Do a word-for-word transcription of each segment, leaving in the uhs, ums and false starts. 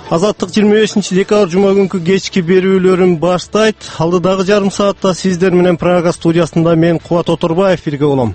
Азаттык жыйырма бешинчи декабрь жума күнкү кечки берүүлөрүн баштайт. Алдыдагы жарым саатта сиздер менен Прага студиясында мен Кубат Оторбаев бирге болом.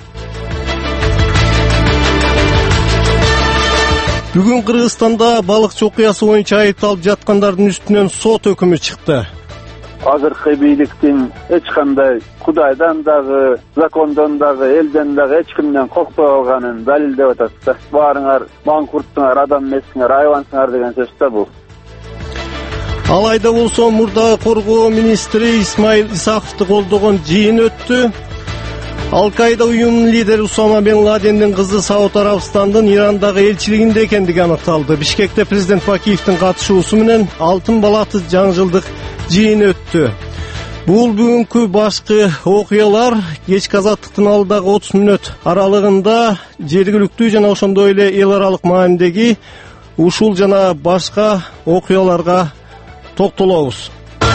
Бүгүн Кыргызстанда балыкчы окуясы боюнча айыпталып жаткандардын үстүнөн сот өкүмү чыкты. Азыркы бийликтин эч кандай Кудайдан дагы, закондон дагы, элден дагы эч кимден коркпой калганын далилдеп атат да. Баарыңар маңкуртсуңар, адам эмессиңер, айбансыңар деген сөз да бул. Алайда болсо мурдагы коргоо министри Исмаил Исаковду колдогон жыйын өттү. Ал-Каида уюмунун лидери Усама бен Ладендин кызы Сауд Арабстандын Ирандагы элчилигинде экендиги аныкталды. Бишкекте президент Бакиевдин катышуусу менен алтын балаты жаңы жылдык жыйын өттү. Бул бүгүнкү башкы окуялар. Кечки азаттыктын алдыдагы отуз мүнөт аралыгында жергиликтүү жана ошондой эле эл аралык маанидеги ушул жана башка окуяларга токтолобуз.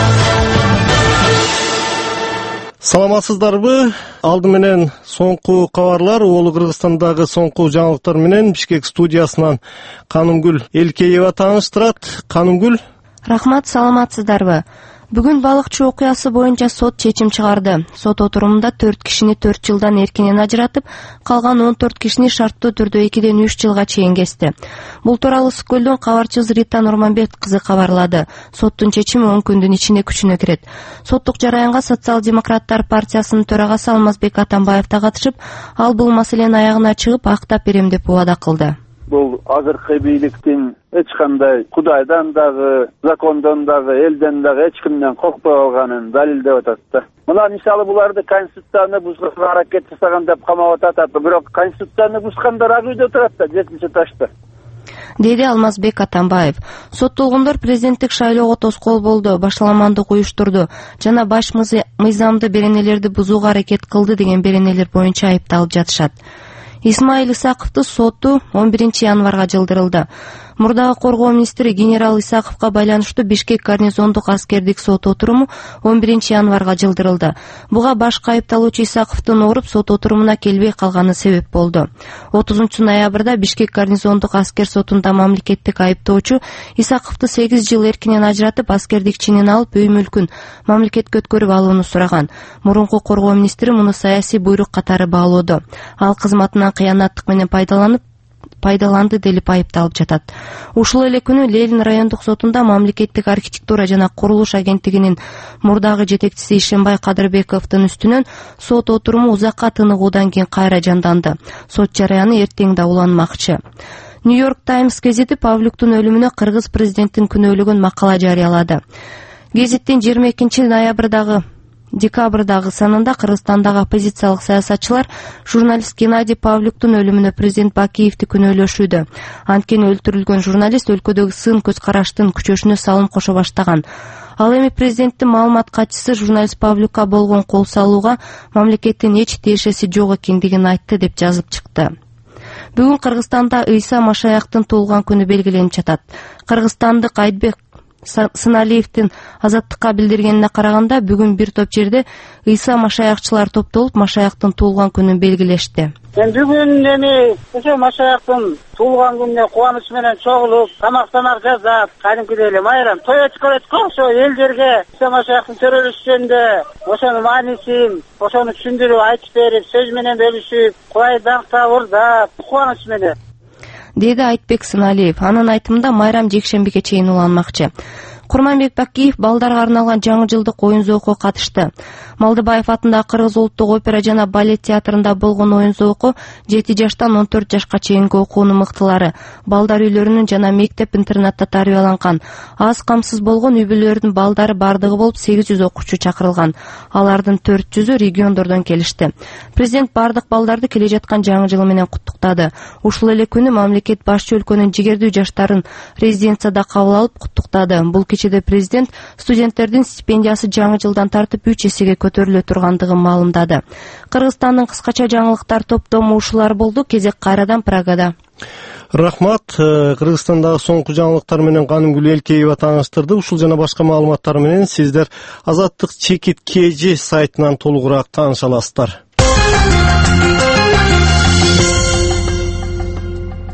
Саламатсыздарбы? Алды менен соңку кабарлар, Улуу Кыргызстандагы соңку жаңылыктар менен Бишкек студиясынан Канымгүл Элкеева тааныштырат. Канымгүл. Рахмат, саламатсыздарбы? Бүгүн балыкчы окуясы боюнча сот чечим чыгарды. Сот отурумунда төрт кишини төрт жылдан эркинен ажыратып, калган он төрт кишини шарттуу түрдө экиден үч жылга чейин кести. Бул тууралуу Ысык-Көлдөн кабарчыбыз Рита Нурманбет кызы кабарлады. Соттун чечими он күндүн ичинде күчүнө кирет. Соттук жараянга Социал-демократтар партиясынын төрагасы Алмазбек Атамбаев да катышып, ал бул маселени аягына чыгып, актап берем деп убада кылды. Бул азыркы бийликтин эч кандай Кудайдан дагы, закондон дагы, элден дагы эч кимден коркпой калганын далилдеп атат да. Мына мисалы буларды конституцияны бузганга аракет жасаган деп камап атат, бирок конституцияны бузгандар ак үйдө турат да, жетинчи этажда. Деди Алмазбек Атамбаев. Соттолгондор президенттик шайлоого тоскоол болду, башаламандык уюштурду жана баш мыйзамды беренелерди бузууга аракет кылды деген беренелер боюнча айыпталып жатышат. Исмаил Исаковду соту он биринчи январга жылдырылды. Мурдагы коргоо министри генерал Исаковго байланыштуу Бишкек гарнизондук аскердик сот отуруму он биринчи январга жылдырылды. Буга башкы айыпталуучу Исаковдун ооруп сот отурумуна келбей калганы себеп болду. отузунчу ноябрда Бишкек гарнизондук аскер сотунда мамлекеттик айыптоочу Исаковду сегиз жыл эркинен ажыратып, аскердик чинин алып, үй мүлкүн мамлекетке өткөрүп алууну сураган. Мурунку коргоо министри муну саясий буйрук катары баалоодо. Ал кызматынан кыянаттык менен пайдаланып пайдаланды делип айыпталып жатат. Ушул эле күнү Ленин райондук сотунда мамлекеттик архитектура жана курулуш агенттигинин мурдагы жетекчиси Ишенбай Кадырбековдун үстүнөн сот отуруму узакка тыныгуудан кийин кайра жанданды. Сот жараяны эртең да уланмакчы. Нью-Йорк Таймс гезити Павлюктун өлүмүнө кыргыз президенттин күнөөлөгөн макала жарыялады. Гезиттин жыйырма экинчи ноябрдагы декабрдагы санында Кыргызстандагы оппозициялык саясатчылар журналист Геннадий Павлюктун өлүмүнө президент Бакиевди күнөөлөшүүдө. Анткени өлтүрүлгөн журналист өлкөдөгү сын көз караштын күчөшүнө салым кошо баштаган. Ал эми президенттин маалымат катчысы журналист Павлюкка болгон кол салууга мамлекеттин эч тиешеси жок экендигин айтты деп жазып чыкты. Бүгүн Кыргызстанда Ыйса Машаяктын туулган күнү белгиленип жатат. Кыргызстандык Айтбек Сыналиевдин Азаттыкка билдиргенине караганда, бүгүн бир топ жерде Ыйса Машаякчылар топтолуп, Машаяктын туулган күнүн белгилешти. Мен бүгүн эми ошо Машаяктын туулган күнүнө кубаныч менен чогулуп, тамактанар жасап, кадимкидей эле майрам той өткөрөт го, ошо элдерге Ыйса Машаяктын төрөлүшү жөнүндө ошонун маанисин, ошону түшүндүрүп айтып берип, сөз менен бөлүшүп, Кудай даңктап, урдап, кубаныч менен деди Айтбек Сыналиев. Анын айтымында майрам жекшембиге чейин уланмакчы. Курманбек Бакиев балдарга арналган жаңы жылдык оюн зоокко катышты. Малдыбаев атындагы Кыргыз улуттук опера жана балет театрында болгон оюн зоокко жети жаштан он төрт жашка чейинки окуунун мыктылары, балдар үйлөрүнүн жана мектеп-интернатта тарбияланган, аз камсыз болгон үй бүлөлөрдүн балдары бардыгы болуп сегиз жүз окуучу чакырылган. Алардын төрт жүзү региондордон келишти. Президент бардык балдарды келе жаткан жаңы жыл менен куттуктады. Ушул эле күнү мамлекет башчы өлкөнүн жигердүү жаштарын резиденцияда кабыл алып куттуктады. Бул кечеде президент студенттердин стипендиясы жаңы жылдан тартып үч эсеге көтөрүлө тургандыгын маалымдады. Кыргызстандын кыскача жаңылыктар топтому ушулар болду. Кезек кайрадан Прагада. Рахмат. Кыргызстандагы соңку жаңылыктар менен Канымгүл Элкеева тааныштырды. Ушул жана башка маалыматтар менен сиздер Азаттык чекит кж сайтынан толугураак тааныша аласыздар.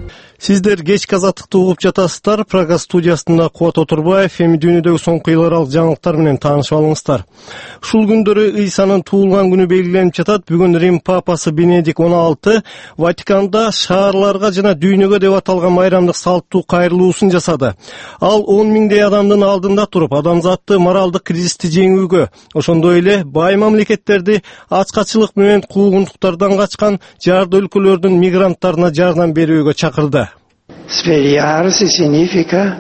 Сиздер кечки азаттыкты угуп жатасыздар. Прага студиясында Кубат Отурбаев эми дүйнөдөгү соңку эл аралык жаңылыктар менен таанышып алыңыздар. Ушул күндөрү Ыйсанын туулган күнү белгиленип жатат. Бүгүн Рим папасы Бенедикт он алты Ватиканда шаарларга жана дүйнөгө деп аталган майрамдык салттуу кайрылуусун жасады. Ал он миңдей адамдын алдында туруп, адамзатты моралдык кризисти жеңүүгө, ошондой эле бай мамлекеттерди ачкачылык менен куугунтуктардан качкан жарды өлкөлөрдүн мигранттарына жардам берүүгө чакырды. Svegliarsi significa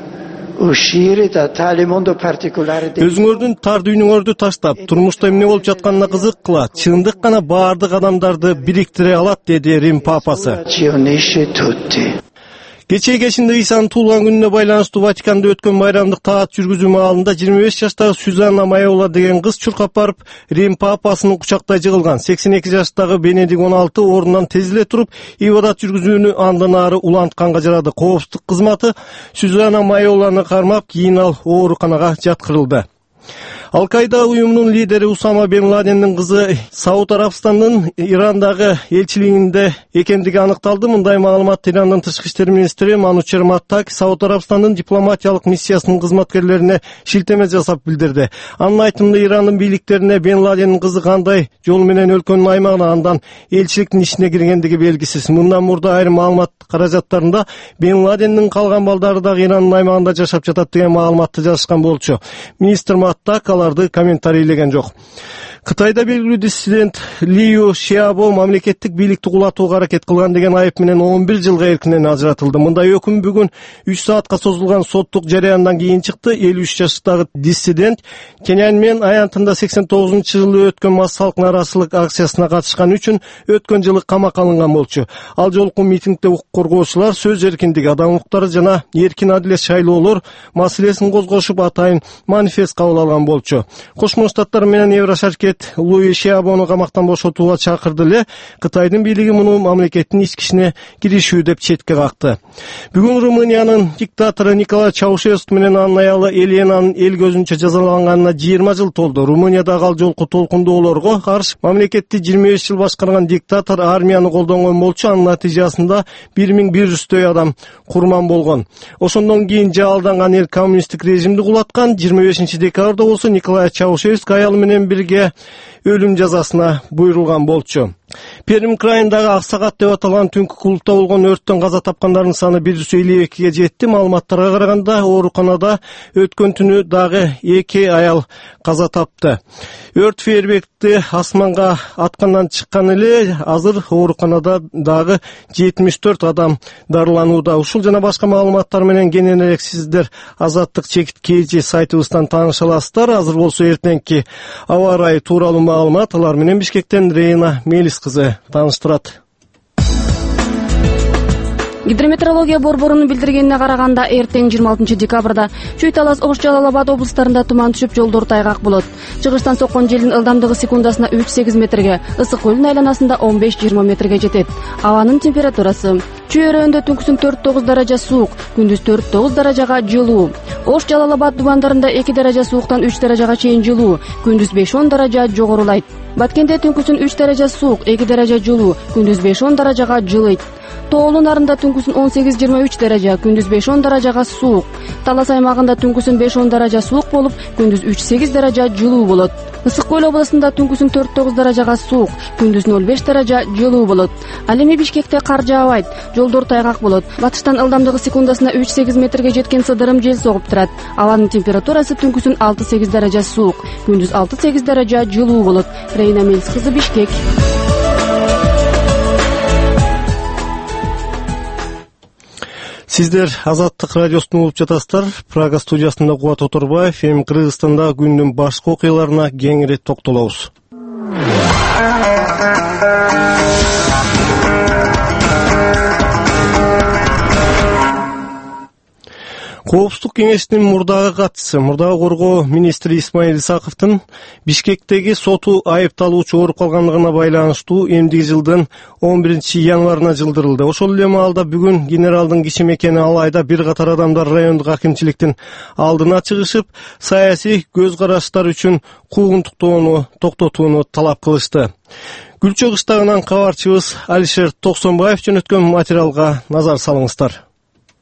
uscire da tale mondo particolare. Өзүңөрдүн тар дүйнөңөрдү таштап, турмушта эмне болуп жатканына кызыккыла, чындык гана баардык адамдарды бириктире алат, деди Рим папасы. Ci unisce tutti. Кечээ кечинде Ыйсанын туулган күнүнө байланыштуу Ватиканда өткөн майрамдык таат жүргүзүү маалында жыйырма беш жаштагы Сюзанна Майола деген кыз чуркап барып, Рим папасынын кучактай жыгылган. сексен эки жаштагы Бенедикт он алты ордунан тез эле туруп, ибадат жүргүзүүнү андан ары улантканга жарады. Коопсуздук кызматы Сюзанна Майоланы кармап, кийин ал ооруканага жаткырылды. Ал-Каида уюмунун лидери Усама бен Ладендин кызы Сауд Арабстандын Ирандагы элчилигинде экендиги аныкталды. Мындай маалыматты Ирандын тышкы иштер министри Манучер Маттак Сауд Арабстандын дипломатиялык миссиясынын кызматкерлерине шилтеме жасап билдирди. Анын айтымында Ирандын бийликтерине Бен Ладендин кызы кандай жол менен өлкөнүн аймагына, андан элчиликтин ичине киргендиги белгисиз. Мындан мурда айрым маалымат каражаттарында Бен Ладендин калган балдары дагы Ирандын аймагында жашап жатат деген маалыматты жазышкан болчу. Министр Маттак аларды комментарийлеген жок. Кытайда белгилүү диссидент Лиу Шиабо мамлекеттик бийликти кулатууга аракет кылган деген айып менен он бир жылга эркинен ажыратылды. Мындай өкүм бүгүн үч саатка созулган соттук жарыяндан кийин чыкты. элүү үч жаштагы диссидент Тяньаньмэн аянтында сексен тогузунчу жылы өткөн массалык нааразычылык акциясына катышкан үчүн өткөн жылы камакка алынган болчу. Ал жолку митингде укук коргоочулар сөз эркиндиги, адам укуктары жана эркин адилет шайлоолор маселесин козгошуп, атайын манифест кабыл алган болчу. Кошмо Штаттар менен Еврошаркет Луи Шиабону камактан бошотууга чакырды эле. Кытайдын бийлиги муну мамлекеттин ички ишине киришүү деп четке какты. Бүгүн Румыниянын диктатору Николай Чаушеску менен анын аялы Еленанын эл көзүнчө жазаланганына жыйырма жыл толду. Румыниядагы ал жолку толкундоолорго каршы мамлекетти жыйырма беш жыл башкарган диктатор армияны колдонгон болчу. Анын натыйжасында бир миң бир жүздөй адам курман болгон. Ошондон кийин жаалданган эл коммунисттик режимди кулаткан. жыйырма бешинчи декабрда болсо Николай Чаушеску аялы менен бирге өлүм жазасына буйрулган болчу. Пермь крайындагы Аксагат деп аталган түнкү клубда болгон өрттөн каза тапкандардын саны бир жүз элүү экиге жетти. Маалыматтарга караганда ооруканада өткөн түнү дагы эки аял каза тапты. Өрт фейерверкти асманга аткандан чыккан эле, азыр ооруканада дагы жетимиш төрт адам дарыланууда. Ушул жана башка маалыматтар менен кененирээк сиздер Азаттык чекит kg сайтыбыздан тааныша аласыздар. Азыр болсо эртеңки аба ырайы тууралуу маалымат алар менен Бишкектен Рейна Мелис кызы тааныштырат. Гидрометеорология борборунун билдиргенине караганда, эртең жыйырма алтынчы декабрда Чүй Талас, Ош, Жалал Абад облустарында туман түшүп, жолдор тайгак болот. Чыгыштан соккон желдин ылдамдыгы секундасына үч сегиз метрге, ысык көлдүн айланасында он беш жыйырма метрге жетет. Абанын температурасы: Чүй өрөөндө түнкүсүн төрт тогуз даража суук, күндүз төрт тогуз даражага жылуу. Ош, Жалал Абад дубандарында эки даража сууктан үч даражага чейин жылуу, күндүз беш он даража жогорулайт. Баткенде түнкүсүн үч даража суук, эки даража жылуу, күндүз беш он даражага жылыйт. Тоолу нарында түнкүсүн он сегиз жыйырма үч даража, күндүз беш он даражага суук. Талас аймагында түнкүсүн беш он даража суук болуп, күндүз үч сегиз даража жылуу болот. Ысык көл областында түнкүсүн төрт тогуз даражага суук, күндүз ноль беш даража жылуу болот. Ал эми Бишкекте кар жаабайт, жолдор тайгак болот. Батыштан ылдамдыгы секундасына үч сегиз метрге жеткен сыдырым жел согуп турат. Абанын температурасы түнкүсүн алты сегиз даража суук, күндүз алты сегиз даража жылуу болот. Рейна Мелис кызы, Бишкек. Сиздер Азаттык радиосун угуп жатасыздар. Прага студиясында Кубат Отурбаев. Эми Кыргызстандагы күндүн башкы окуяларына кеңири токтолобуз. Коопсуздук кеңешинин мурдагы катчысы, мурдагы коргоо министри Исмаил Исаковдун Бишкектеги соту айыпталуучу ооруп калгандыгына байланыштуу эмдиги жылдын он биринчи январына жылдырылды. Ошол эле маалда бүгүн генералдын киши мекени Алайда бир катар адамдар райондук акимчиликтин алдына чыгышып, саясий көз караштар үчүн куугунтуктоону токтотууну талап кылышты. Гүлчө кыштагынан кабарчыбыз Алишер Токсонбаев жөнөткөн материалга назар салыңыздар.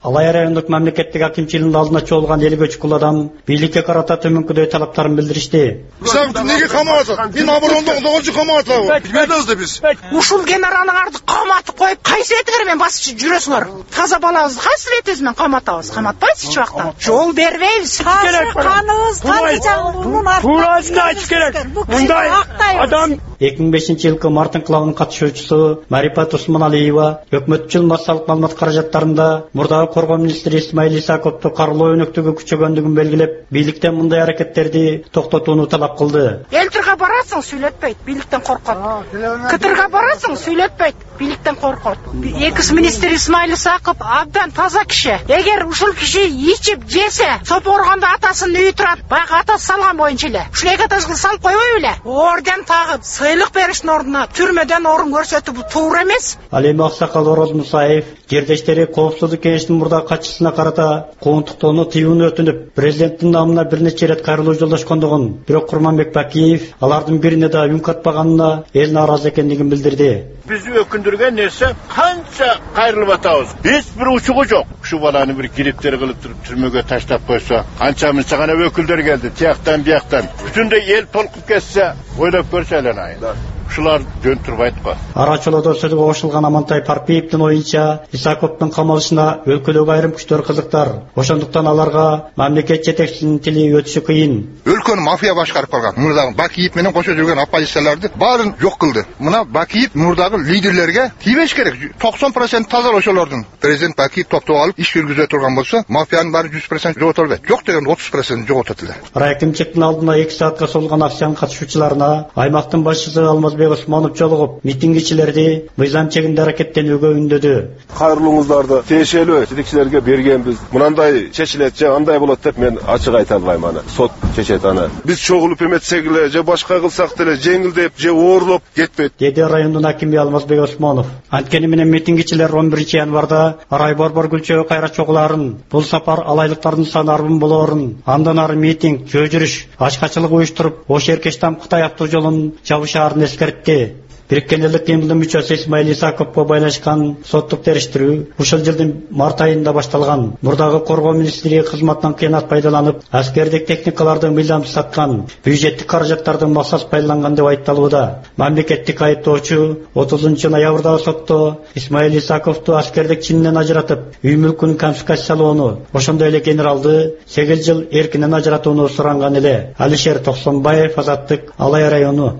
Алай райондук мамлекеттик акимчилигинин алдына чогулган эл көчкүл адам бийликке карата төмөнкүдөй талаптарын билдиришти. Неге каматат? Мен оборондон тогузунчу каматат. Билбейбиз да биз. Ушул генералыңарды каматып коюп, кайсы этиңер менен басып жүрөсүңөр? Таза балабызды кайсы этиңиз менен каматабыз? Каматпайсыз эч убакта. Жол бербейбиз. Каныбыз кандай мунун Турасын айтыш керек. Мындай адам эки миң бешинчи жылкы март инкылабынын катышуучусу Марипат Усманалиева өкмөтчүл массалык маалымат каражаттарында мурдагы коргоо министри Исмаил Исаковду карылоо өнөктүгү күчөгөндүгүн белгилеп, бийликтен мындай аракеттерди токтотууну талап кылды. Элтирге барасың, сүйлөтпөйт, бийликтен коркот. Кытырга барасың, сүйлөтпөйт, бийликтен коркот. Экс министр Исмаил Исаков абдан таза киши. Эгер ушул киши ичип жесе, сопоргондо атасын үйү турат, баягы атасы салган боюнча эле. Ушул эки атасына салып койбойбу эле? Орден тагып, сыйлык бериштин ордуна түрмөдөн орун көрсөтүү бул туура эмес. Ал эми Аксакал Ороз Мусаев жердештери Коопсуздук кеңешинин мурдагы катчысына карата кууntуктоону тыюуну өтүнүп, президенттин намына бир нече ирет кайрылуу жолдошкондугун, бирок Курманбек Бакиев алардын бирине да үн катпаганына эл нааразы экендигин билдирди. Бизди өкүндүргөн нерсе канча кайрылып атабыз. Эч бир учугу жок. Ушу баланы бир кириптер кылып туруп түрмөгө таштап койсо, канча мынча гана өкүлдөр келди, тияктан бияктан. Бүтүндөй эл толкуп кетсе, ойлоп көрсө эле айна. Ушулар жөн турбайт го. Арачолодо сөзгө кошулган Амантай Парпиевдин оюнча, Исаковдун камалышына өлкөдөгү айрым күчтөр кызыктар. Ошондуктан аларга мамлекет жетекчисинин тили өтүшү кыйын. Өлкөнү мафия башкарып калган. Мурдагы Бакиев менен кошо жүргөн оппозицияларды баарын жок кылды. Мына Бакиев мурдагы лидерлерге тийбеш керек. токсон процент таза ошолордун. Президент Бакиев топтоп алып иш жүргүзө турган болсо, мафиянын баары жүз процент жогото албайт. Жок деген отуз процент жоготот эле. Райкимчиликтин алдына эки саатка созулган акциянын катышуучуларына аймактын башчысы Алмазбек Осмонов жолугуп, митингичилерди мыйзам чегинде аракеттенүүгө үндөдү. Кайрылууңуздарды тиешелүү жетекчилерге бергенбиз. Мынандай чечилет же андай болот деп мен ачык айта албайм аны. Сот чечет аны. Биз чогулуп эметсек эле же башка кылсак деле жеңилдеп же оорлоп кетпейт, деди райондун акими Алмазбек Осмонов. Анткени менен митингичилер он биринчи январда Арай Борбор Гүлчөгө кайра чогуларын, бул сапар алайлыктардын саны арбын болоорун, андан ары митинг, жөө жүрүш, ачкачылык уюштуруп, Ош Эркештам Кытай автожолун жабышаарын эскертти. Бириккен элдик кыймылдын мүчөсү Исмаил Исаковго байлашкан соттук териштирүү ушул жылдын март айында башталган. Мурдагы коргоо министри кызматынан кыянат пайдаланып, аскердик техникаларды мыйзамсыз саткан, бюджеттик каражаттардын максат пайдаланган деп айыпталууда. Мамлекеттик айыптоочу отузунчу ноябрдагы сотто Исмаил Исаковду аскердик чининен ажыратып, үй мүлкүн конфискациялоону, ошондой эле генералды сегиз жыл эркинен ажыратууну суранган эле. Алишер Токсонбаев, Азаттык, Алай району.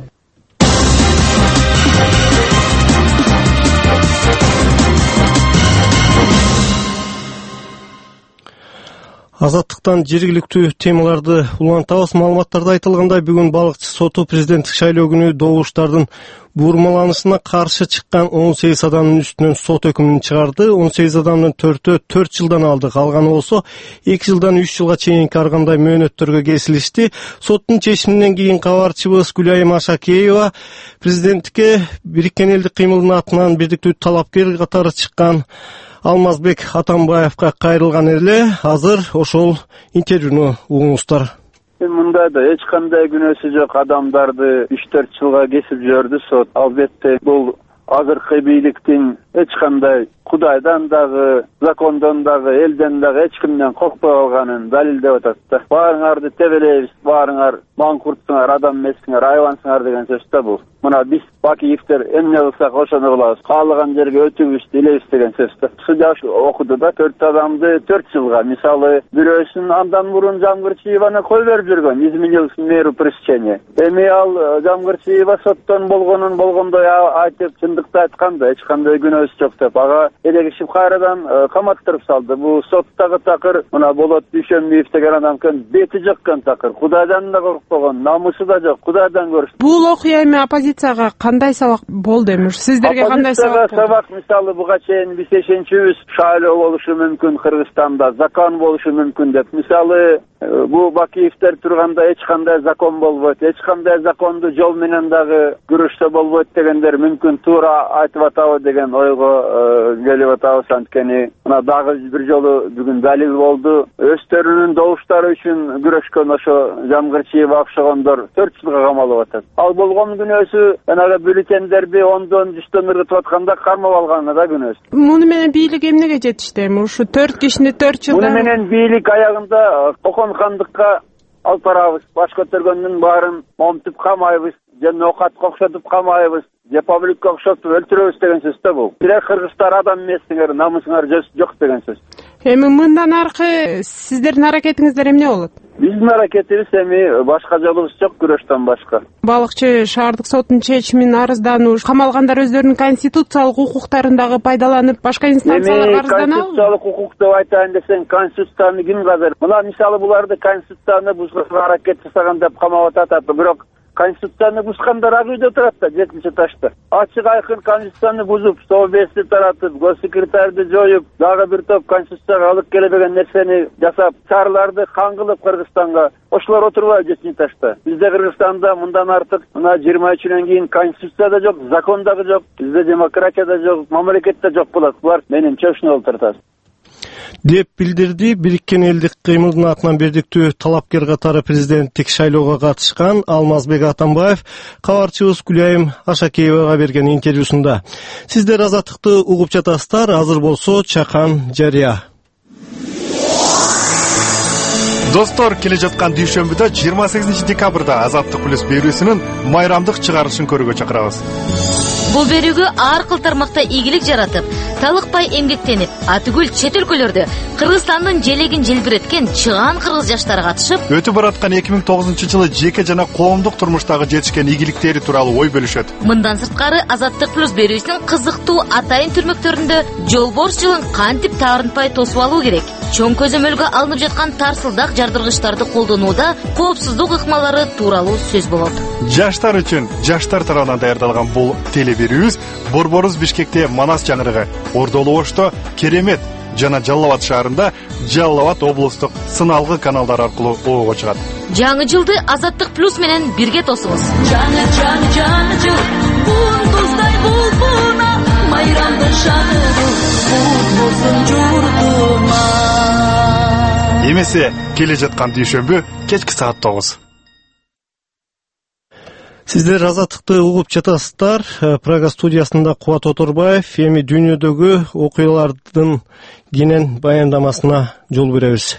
Азаттыктан жергиликтүү темаларды улантабыз. Маалыматтарда айтылгандай, бүгүн балыкчы соту президенттик шайлоо күнү добуштардын бурмаланышына каршы чыккан он сегиз адамдын үстүнөн сот өкүмүн чыгарды. он сегиз адамдын төртөө төрт жылдан алды, калганы болсо эки жылдан үч жылга чейинки ар кандай мөөнөттөргө кесилишти. Соттун чечиминен кийин кабарчыбыз Гүлайым Ашакеева президенттикке Бириккен элдик кыймылдын атынан бирдиктүү талапкер катары чыккан Алмазбек Атамбаевка кайрылган эле. Азыр ошол интервьюну угуңуздар. Мында да эч кандай күнөөсү жок адамдарды үч төрт жылга кесип жиберди сот. Албетте бул азыркы бийликтин эч кандай Кудайдан дагы, закондон дагы, элден дагы эч кимден коркпой калганын далилдеп атат да. Баарыңарды тебелейбиз, баарыңар маңкуртсуңар, адам эмессиңер, айбансыңар деген сөз да бул. Мына биз Бакиевтер эмне кылсак ошону кылабыз, каалаган жерге өтүбүз, dilейбиз деген сөз да. Судья окуду да төрт адамды төрт жылга, мисалы, бирөөсүн андан мурун Жамгырчиеваны кой берип жүргөн, изменил меру пресечения. Эми ал Жамгырчиева соттон болгонун болгондой айтып, чындыкты айткан да, эч кандай күнөөсү жок деп, ага элегишип кайрадан каматтырып салды. Бул соттогу такыр, мына Болот Дүйшөнбиев деген адамдын бети жаккан такыр. Кудайдан да коркпогон, намысы да жок, Кудайдан көрсүн. Бул окуя эми оппозицияга кандай сабак болду эми? Сиздерге кандай сабак болду? Сабак, мисалы, буга чейин биз ишенчүбүз, шайлоо болушу мүмкүн Кыргызстанда, закон болушу мүмкүн деп. Мисалы, бу Бакиевтер турганда эч кандай закон болбойт, эч кандай законду жол менен дагы күрөштө болбойт дегендер мүмкүн туура туура айтып атабы деген ойго келип атабыз. Анткени мына дагы бир жолу бүгүн далил болду. Өздөрүнүн добуштары үчүн күрөшкөн ошо Жамгырчиева окшогондор төрт жылга камалып атат. Ал болгон күнөөсү жанагы бюллетендерди ондон жүздөн ыргытып атканда кармап алганы да күнөөсү. Муну менен бийлик эмнеге жетишти? Ушу төрт кишини төрт жылда. Муну менен бийлик аягында Кокон хандыкка алып барабыз. Баш көтөргөндүн баарын момтуп камайбыз, же ноокатка окшотуп камайбыз, же пабликке окшотуп өлтүрөбүз деген сөз да бул. Силер кыргыздар адам эмессиңер, намысыңар жок деген сөз. Эми мындан аркы сиздердин аракетиңиздер эмне болот? Биздин аракетибиз эми башка жолубуз жок, күрөштөн башка. Балыкчы шаардык соттун чечимин арыздануу, камалгандар өздөрүнүн конституциялык укуктарын дагы пайдаланып, башка инстанцияларга арызданабы? Конституциялык укук деп айтайын десең, конституцияны ким казар? Мына мисалы буларды конституцияны бузууга аракет жасаган деп камап атат, бирок конституцияны бузгандар ак үйдө турат да, жетинчи этажда. Ачык айкын конституцияны бузуп, совбезди таратып, госсекретарды жоюп, дагы бир топ конституцияга алып келбеген нерсени жасап, чарларды кан кылып Кыргызстанга, ошолор отурбайбы жетинчи этажда. Бизде Кыргызстанда мындан артык мына жыйырма үчүнөн кийин конституция да жок, закон дагы жок, бизде демократия да жок, мамлекет да жок болот. Булар менимче ушуну олтуртат деп билдирди. Бириккен элдик кыймылдын атынан бирдиктүү талапкер катары президенттик шайлоого катышкан Алмазбек Атамбаев кабарчыбыз Гүлайым Ашакеевага берген интервьюсунда. Сиздер азаттыкты угуп жатасыздар. Азыр болсо чакан жарыя. Достор, келе жаткан дүйшөмбүдө жыйырма сегизинчи декабрда Азаттык плюс берүүсүнүн майрамдык чыгарылышын көрүүгө чакырабыз. Бул берүүгө ар кыл тармакта ийгилик жаратып, талыкпай эмгектенип, атүгүл чет өлкөлөрдө Кыргызстандын желегин желбиреткен чыгаан кыргыз жаштары катышып, өтүп бараткан эки миң тогузунчу жылы жеке жана коомдук турмуштагы жетишкен ийгиликтери тууралуу ой бөлүшөт. Мындан сырткары Азаттык плюс берүүсүнүн кызыктуу атайын түрмөктөрүндө жолборс жылын кантип таарынтпай тосуп алуу керек, чоң көзөмөлгө алынып жаткан тарсылдак жардыргычтарды колдонууда коопсуздук ыкмалары тууралуу сөз болот. Жаштар үчүн жаштар тарабынан даярдалган бул телеберүүбүз Борборус Бишкекте Манас жаңырыгы, Ордолу Ошто Керемет жана Жалал Абад шаарында Жалал Абад облустук сыналгы каналдар аркылуу оого чыгат. Жаңы жылды Азаттык плюс менен бирге тосуңуз. Жаңы жаңы жаңы жыл, бундуздай булбуна, майрамды шаңыры, болсун журтума. Эмесе келе жаткан дүйшөмбү кечки саат тогуз. Сиздер азаттыкты угуп жатасыздар. Прага студиясында Кубат Оторбаев эми дүйнөдөгү окуялардын кенен баяндамасына жол беребиз.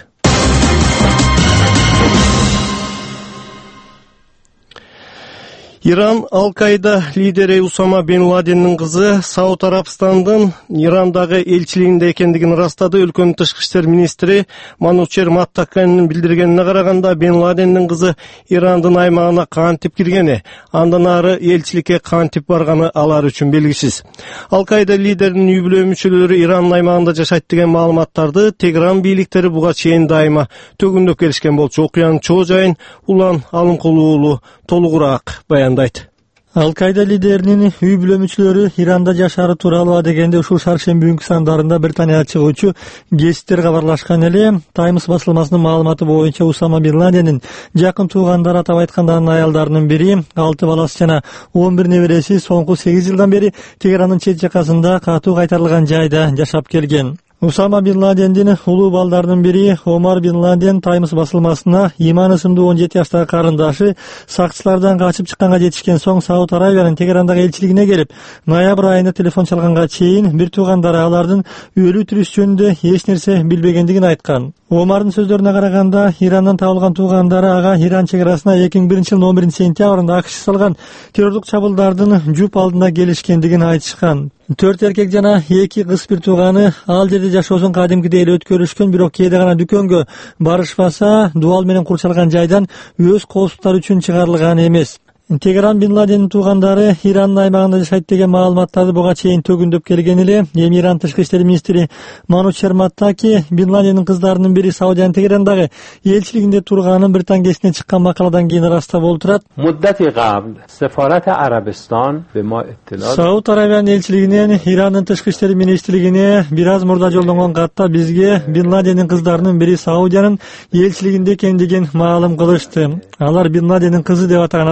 Иран Ал-Каида лидери Усама бен Ладендин кызы Сауд Арабстандын Ирандагы элчилигинде экендигин ырастады. Өлкөнүн тышкы иштер министри Манучер Маттаканын билдиргенине караганда, бен Ладендин кызы Ирандын аймагына кантип киргени, андан ары элчиликке кантип барганы алар үчүн белгисиз. Ал-Каида лидеринин үй бүлө мүчөлөрү Ирандын аймагында жашайт деген маалыматтарды Тегеран бийликтери буга чейин дайыма төгүндөп келишкен болчу. Окуянын чоо жайын Улан Алымкулуу уулу толугураак баяндайт. Ал-Каида лидеринин үй бүлө мүчөлөрү Иранда жашаары тууралуу дегенде ушул шаршемби күнкү сандарында Британия чыгуучу гезиттер кабарлашкан эле. Таймс басылмасынын маалыматы боюнча Усама бен Ладендин жакын туугандары, атап айтканда анын аялдарынын бири, алты баласы жана он бир небереси соңку сегиз жылдан бери Тегерандын чет жакасында катуу кайтарылган жайда жашап келген. Усама бен Ладендин улуу балдарынын бири Омар бен Ладен Таймс басылмасына Иман ысымдуу он жети жаштагы карындашы сакчылардан качып чыкканга жетишкен соң Сауд Арабиянын Тегерандагы элчилигине келип, ноябрь айында телефон чалганга чейин бир туугандары алардын өлүү тирүүсү жөнүндө эч нерсе билбегендигин айткан. Омардын сөздөрүнө караганда, Ирандан табылган туугандары ага Иран чек арасына эки миң биринчи жылдын он биринчи сентябрында АКШ салган террорлук чабуулдардын жуп алдында келишкендигин айтышкан. Төрт эркек жана эки кыз бир тууганы ал жерде жашоосун кадимкидей эле өткөрүшкөн, бирок кээде гана дүкөнгө барышпаса, дубал менен курчалган жайдан өз коопсуздуктары үчүн чыгарылган эмес. Тегеран бен Ладендин туугандары Ирандын аймагында жашайт деген маалыматтарды буга чейин төгүндөп келген эле. Эми Иран тышкы иштер министри Манучер Маттаки бен Ладендин кыздарынын бири Саудиянын Тегерандагы элчилигинде турганын Британ гезитине чыккан макаладан кийин ырастап олтурат. Муддати кабл Сафарат Арабистан бе ма иттилат. Сауд Арабиянын элчилигинен Ирандын тышкы иштер министрлигине бир аз мурда жолдонгон катта бизге бен Ладендин кыздарынын бири Саудиянын элчилигинде экендигин маалым кылышты. Алар бен Ладендин кызы деп атаган адам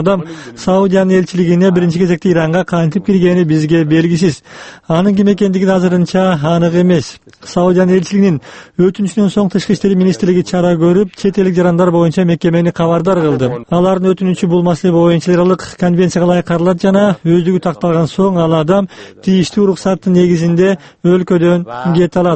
Саудиянын элчилигине биринчи кезекте Иранга кантип киргени бизге белгисиз. Анын ким экендиги азырынча анык эмес. Саудиянын элчилигинин өтүнүчүнөн соң Тышкы иштер министрлиги чара көрүп, чет элдик жарандар боюнча мекемени кабардар кылды. Алардын өтүнүчү бул маселе боюнча аралык конвенцияга ылайык каралат жана өздүгү такталган соң ал адам тийиштүү уруксаттын негизинде өлкөдөн кете алат.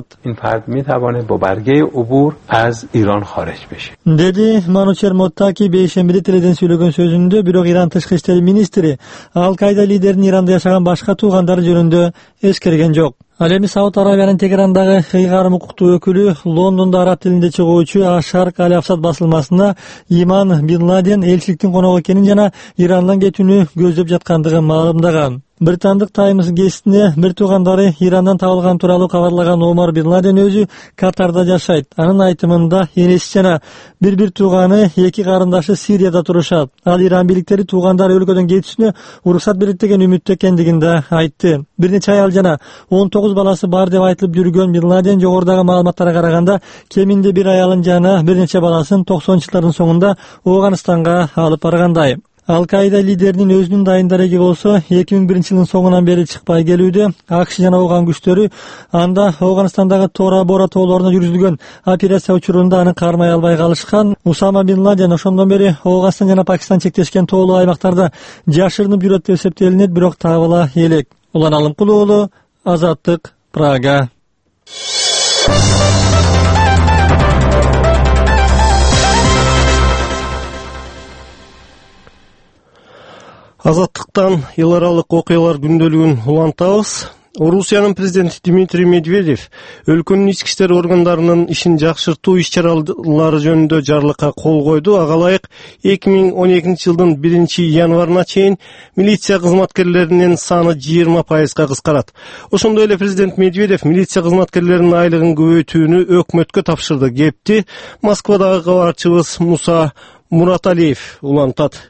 Деди Манучер Моттаки бейшембиде теледен сүйлөгөн сөзүндө, бирок Иран тышкы иштер министри Ал-Каида лидеринин Иранда жашаган башка туугандары жөнүндө эскерген жок. Ал эми Сауд Арабиянын Тегерандагы ыйгарым укуктуу өкүлү Лондондо араб тилинде чыгуучу Ашарк Аль-Афсад басылмасына Иман Бин Ладен элчиликтин коногу экенин жана Ирандан кетүүнү көздөп жаткандыгын маалымдаган. Британдык Таймс гезитине бир туугандары Ирандан табылган тууралуу кабарлаган Омар Бин Ладен өзү Катарда жашайт. Анын айтымында энеси жана бир-бир тууганы эки карындашы Сирияда турушат. Ал Иран бийликтери туугандары өлкөдөн кетүүсүнө уруксат берет деген үмүттө экендигин да айтты. Бир нече аял жана он тогуз баласы бар деп айтылып жүргөн Бин Ладен жогорудагы маалыматтарга караганда кеминде бир аялын жана бир нече баласын токсонунчу жылдардын соңунда Ооганстанга алып баргандай. Ал-Каида лидеринин өзүнүн дайын дареги болсо эки миң биринчи жылдын соңунан бери чыкпай келүүдө. АКШ жана Ооган күчтөрү анда Ооганстандагы Тора-Бора тоолоруна жүргүзүлгөн операция учурунда аны кармай албай калышкан. Усама Бин Ладен ошондон бери Ооганстан жана Пакистан чектешкен тоолуу аймактарда жашырынып жүрөт деп эсептелинет, бирок табыла элек. Улан Алымкул уулу, Азаттык, Прага. Азаттыктан эл аралык окуялар күндөлүгүн улантабыз. Орусиянын президенти Дмитрий Медведев өлкөнүн ички иштер органдарынын ишин жакшыртуу иш-чаралары жөнүндө жарлыкка кол койду. Ага ылайык эки миң он экинчи жылдын биринчи январына чейин милиция кызматкерлеринин саны жыйырма пайызга кыскарат. Ошондой эле президент Медведев милиция кызматкерлеринин айлыгын көбөйтүүнү өкмөткө тапшырды. Кепти Москвадагы кабарчыбыз Муса Мураталиев улантат.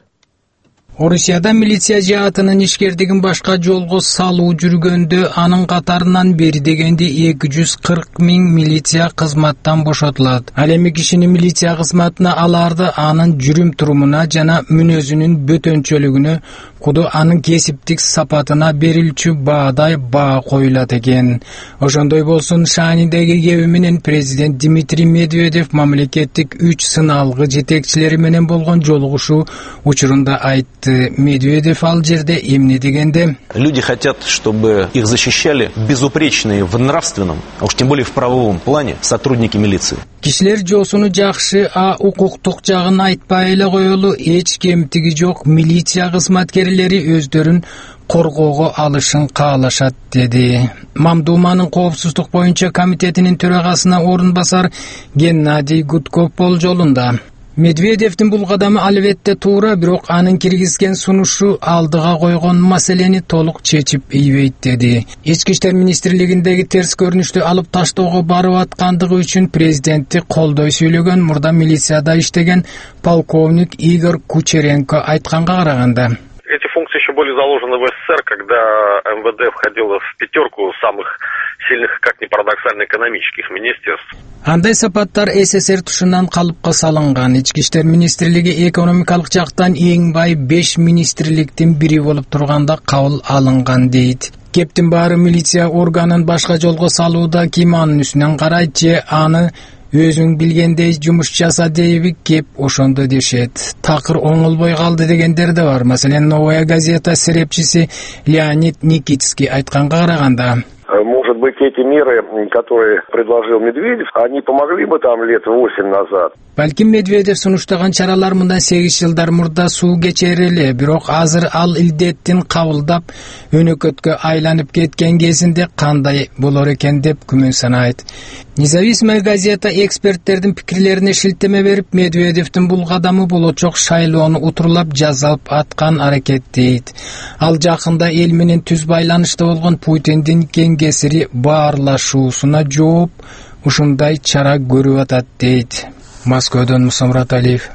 Орусияда милиция жаатынын ишкердигин башка жолго салуу жүргөндө анын катарынан бери дегенде эки жүз кырк миң милиция кызматтан бошотулат. Ал эми кишини милиция кызматына аларды анын жүрүм турумуна жана мүнөзүнүн бөтөнчөлүгүнө, куду анын кесиптик сапатына берилчү баадай баа коюлат экен. Ошондой болсун шаанидеги кеби менен президент Дмитрий Медведев мамлекеттик үч сыналгы жетекчилери менен болгон жолугушуу учурунда айтты. Медведев ал жерде эмне дегенде: Люди хотят, чтобы их защищали безупречные в нравственном, а уж тем более в правовом плане сотрудники милиции. Кишилер жоосуну жакшы, а укуктук жагын айтпай эле коелу, эч кемтиги жок милиция кызматкерлери өздөрүн коргоого алышын каалашат деди. Мамдуманын коопсуздук боюнча комитетинин төрагасына орун басар Геннадий Гудков болжолунда. Медведевдин бул кадамы албетте туура, бирок анын киргизген сунушу алдыга койгон маселени толук чечип ийбейт деди. Ички иштер министрлигиндеги терс көрүнүштү алып таштоого барып аткандыгы үчүн президентти колдой сүйлөгөн мурда милицияда иштеген полковник Игорь Кучеренко айтканга караганда: Эти функции еще были заложены в СССР, когда МВД входило в пятерку самых сильных, как ни парадоксально, экономических министерств. Андай сапаттар СССР тушунан калыпка салынган. Ички иштер министрлиги экономикалык жактан эң бай беш министрликтин бири болуп турганда кабыл алынган дейт. Кептин баары милиция органын башка жолго салууда ким анын үстүнөн карайт же аны өзүң билгендей жумуш жаса дейби, кеп ошондо дешет. Такыр оңолбой калды дегендер да бар. Маселен, Новая газета серепчиси Леонид Никитский айтканга караганда: Может быть, эти меры, которые предложил Медведев, они помогли бы там лет восемь назад. Балким Медведев сунуштаган чаралар мындан сегиз жылдар мурда суу кечер эле, бирок азыр ал илдеттин кабылдап өнөкөткө айланып кеткен кезинде кандай болор экен деп күмөн санайт. Независимая газета эксперттердин пикирлерине шилтеме берип, Медведевдин бул кадамы болочок шайлоону утурлап жазалып аткан аракет дейт. Ал жакында эл менен түз байланышта болгон Путиндин кеңесири баарлашуусуна жооп ушундай чара көрүп атат дейт. Москвадан Муса Мураталиев.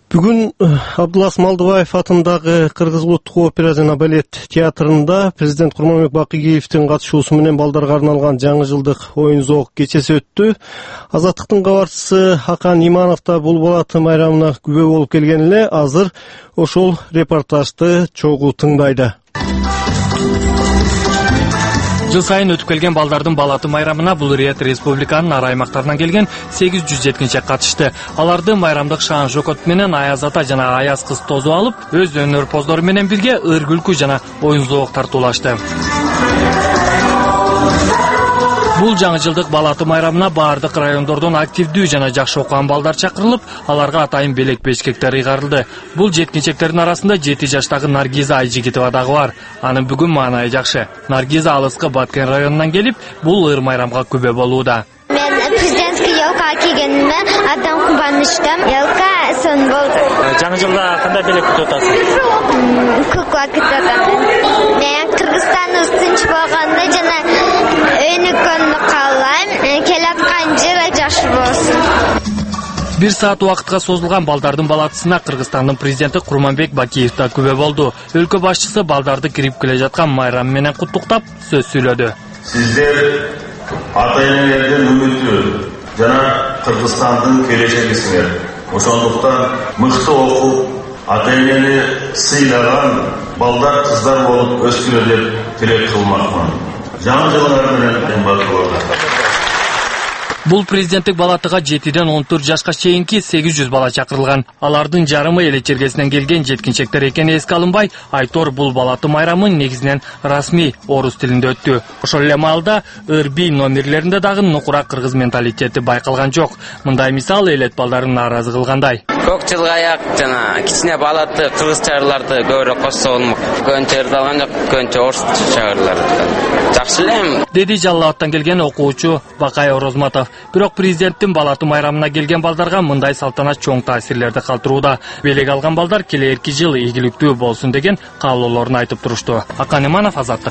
Бүгүн Абдулас Малдыбаев атындагы Кыргыз улуттук опера жана балет театрында президент Курманбек Бакыгеевдин катышуусу менен балдарга арналган жаңы жылдык оюн зоок кечеси өттү. Азаттыктын кабарчысы Акан Иманов да бул балаты майрамына күбө болуп келген эле. Азыр ошол репортажды чогуу тыңдайды. Жыл сайын өтүп келген балдардын балаты майрамына бул ирет республиканын ар аймактарынан келген сегиз жүз жеткинчек катышты. Аларды майрамдык шаан жокот менен Аяз ата жана Аяз кыз тосуп алып, өз өнөр поздору менен бирге ыр күлкү жана оюн зоок тартуулашты. Бул жаңы жылдык балаты майрамына баардык райондордон активдүү жана жакшы окуган балдар чакырылып, аларга атайын белек бешкектер ыйгарылды. Бул жеткинчектердин арасында жети жаштагы Наргиза Айжигитова дагы бар. Анын бүгүн маанайы жакшы. Наргиза алыскы Баткен районунан келип, бул ыр майрамга күбө болууда. Мен президентский елка кийгениме абдан кубанычтым. Елка сон болду. Жаңы жылда кандай белек күтүп атасыз? Кукла күтүп атам. Мен Кыргызстандын тынч болгонду жана өнүккөнү каалайм. Келаткан жыл жакшы болсун. Бир саат убакытка созулган балдардын балатысына Кыргызстандын президенти Курманбек Бакиев да күбө болду. Өлкө башчысы балдарды кирип келе жаткан майрам менен куттуктап сөз сүйлөдү. Сиздер ата-энелердин үмүтү жана Кыргызстандын келечегисиңер. Ошондуктан мыкты окуп, ата-энени сыйлаган балдар, кыздар болуп өскүлөр деп тилек кылмакмын. Жаңы жылыңар менен кымбат болот. Бул президенттик балатыга жетиден он төрт жашка чейинки сегиз жүз бала чакырылган. Алардын жарымы эле чергесинен келген жеткинчектер экени эске алынбай, Айтор бул балаты майрамын негизинен расмий орус тилинде өттү. Ошол эле маалда ыр би номерлеринде дагы нукура кыргыз менталитети байкалган жок. Мындай мисал элет балдарын нааразы кылгандай. Көк жылгаяк жана кичине балаты кыргыз чыгырларды көбүрөөк кошсо болмок. Көнчө алган жок, көнчө орус чыгырларды. Жакшы элем, деди Жалал Абадтан келген окуучу Бакай Орозматов. Бирок президенттин балаты майрамына келген балдарга мындай салтанат чоң таасирлерди калтырууда. Белек алган балдар келерки жыл ийгиликтүү болсун деген каалоолорун айтып турушту. Акан Иманов, Азаттык.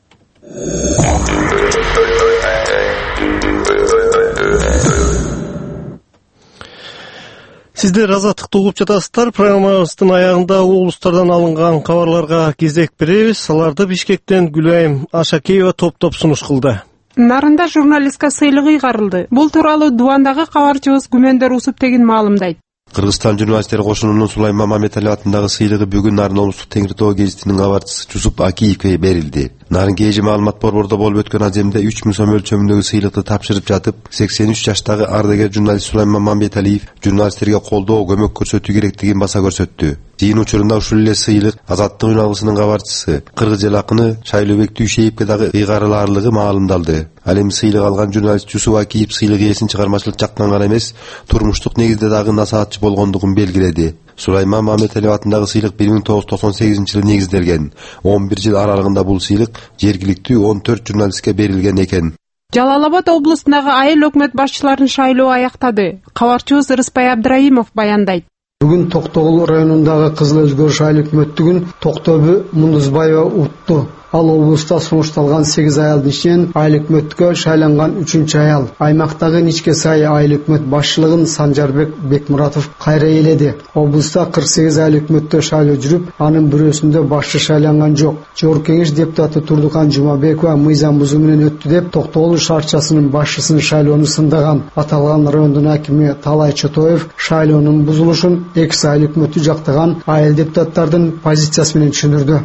Сиздер Азаттыкты угуп жатасыздар. Программабыздын аягында облустардан алынган кабарларга кезек беребиз. Аларды Бишкектен Гүлайым Ашакеева топ-топ сунуш кылды. Нарында журналистка сыйлык ыйгарылды. Бул тууралуу Дубандагы кабарчыбыз Күмөндөр Усуптегин маалымдайт. Кыргызстан журналисттер кошунунун Сулайман Мамедалиев атындагы сыйлыгы бүгүн Нарын облустук Теңир Тоо гезитинин кабарчысы Жусуп Акиевге берилди. Нарын кежи маалымат борбордо болуп өткөн аземде үч миң сом өлчөмүндөгү сыйлыкты тапшырып жатып, сексен үч жаштагы ардагер журналист Сулайман Мамедалиев журналисттерге колдоо, көмөк көрсөтүү керектигин баса көрсөттү. Жыйын учурунда ушул эле сыйлык Азаттык үн алгысынын кабарчысы Кыргыз эл акыны Шайлообек Дүйшеевке дагы ыйгарылаарлыгы маалымдалды. Ал эми сыйлык алган журналист Жусуп Акиев сыйлык ээсин чыгармачылык жактан гана эмес, турмуштук негизде дагы насаатчы болгондугун белгиледи. Сулайман Мамедалиев атындагы сыйлык бир миң тогуз жүз токсон сегизинчи жылы негизделген. он бир жыл аралыгында бул сыйлык жергиликтүү он төрт журналистке берилген экен. Жалал Абад облусундагы айыл өкмөт башчыларын шайлоо аяктады. Кабарчыбыз Рыспай Абдраимов баяндайт. Бүгүн Токтогул районундагы Кызыл Өзгөрүш айыл өкмөттүгүн Токтөбү Мундузбаева утту. Ал облуста сунушталган сегиз аялдын ичинен айыл өкмөткө шайланган үчүнчү аял. Аймактагы Ничке Сай айыл өкмөт башчылыгын Санжарбек Бекмуратов кайра ээледи. Облуста кырк сегиз айыл өкмөттө шайлоо жүрүп, анын бирөөсүндө башчы шайланган жок. Жогорку Кеңеш депутаты Турдукан Жумабекова мыйзам бузуу менен өттү деп Токтогул шаарчасынын башчысын шайлоону сындаган. Аталган райондун акими Талай Чотоев шайлоонун бузулушун экс айыл өкмөтү жактаган айыл депутаттардын позициясы менен түшүндүрдү.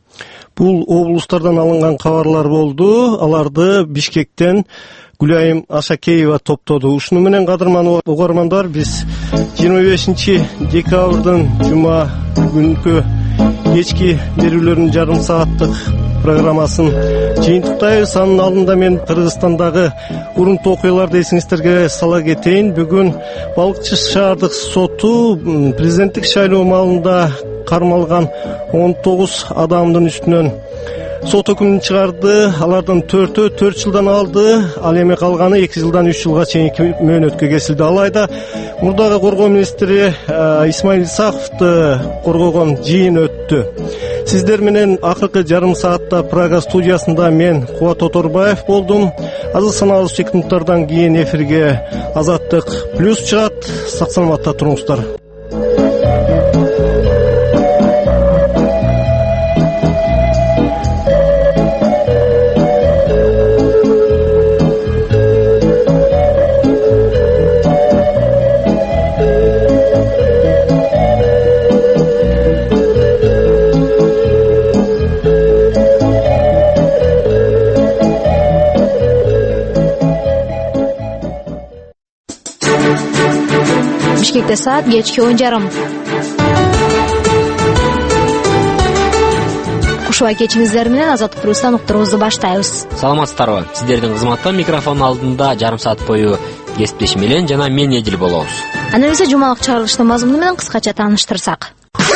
Бул облустардан алынган кабарлар болду. Аларды Бишкектен Гүлайым Ашакеева топтоду. Ушуну менен кадырман угармандар, биз жыйырма бешинчи декабрдын жума күнкү кечки берүүлөрүнүн жарым сааттык программасын жыйынтыктайбыз. Анын алдында мен Кыргызстандагы урунтуу окуяларды эсиңиздерге сала кетейин. Бүгүн Балыкчы шаардык соту президенттик шайлоо маалында кармалган он тогуз адамдын үстүнөн сот өкүмүн чыгарды. Алардын төртөө төрт жылдан алды, ал эми калганы эки жылдан үч жылга чейинки мөөнөткө кесилди. Алайда мурдагы коргоо министри Исмаил Исаховду коргогон жыйын өттү. Сиздер менен акыркы жарым саатта Прага студиясында мен Кубат Оторбаев болдум. Азыр саналуу секундтардан кийин эфирге Азаттык плюс чыгат. Сак саламатта туруңуздар. Бишкекте саат кечки он жарым. Ушуа кечиңиздер менен Азаттык Турустан уктуруубузду баштайбыз. Саламатсыздарбы? Сиздердин кызматта микрофон алдында жарым саат бою кесиптешим менен жана мен Эдил болобуз. Аны биз жумалык чыгарылыштын мазмуну менен кыскача тааныштырсак.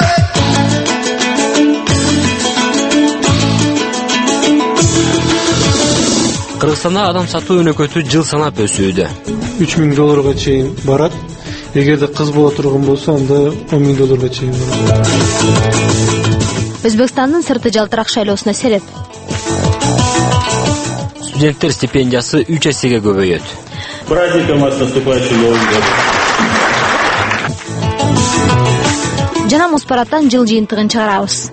Кыргызстанда адам сатуу өнөкөтү жыл санап өсүүдө. үч миң долларга чейин барат. Эгерде кыз боло турган болсо, анда он миң долларга чейин барат. Өзбекстандын сырты жалтырак шайлоосуна сереп. Студенттер стипендиясы үч эсеге көбөйөт. Праздником вас наступающим Новым годом. Жана Муспараттан жыл жыйынтыгын чыгарабыз.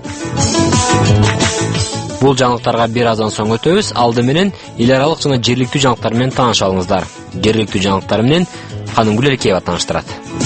Бул жаңылыктарга бир аздан соң өтөбүз. Алды менен эл аралык жана жергиликтүү жаңылыктар менен тааныша алыңыздар. Жергиликтүү жаңылыктар менен Канымгүл Эркеева тааныштырат.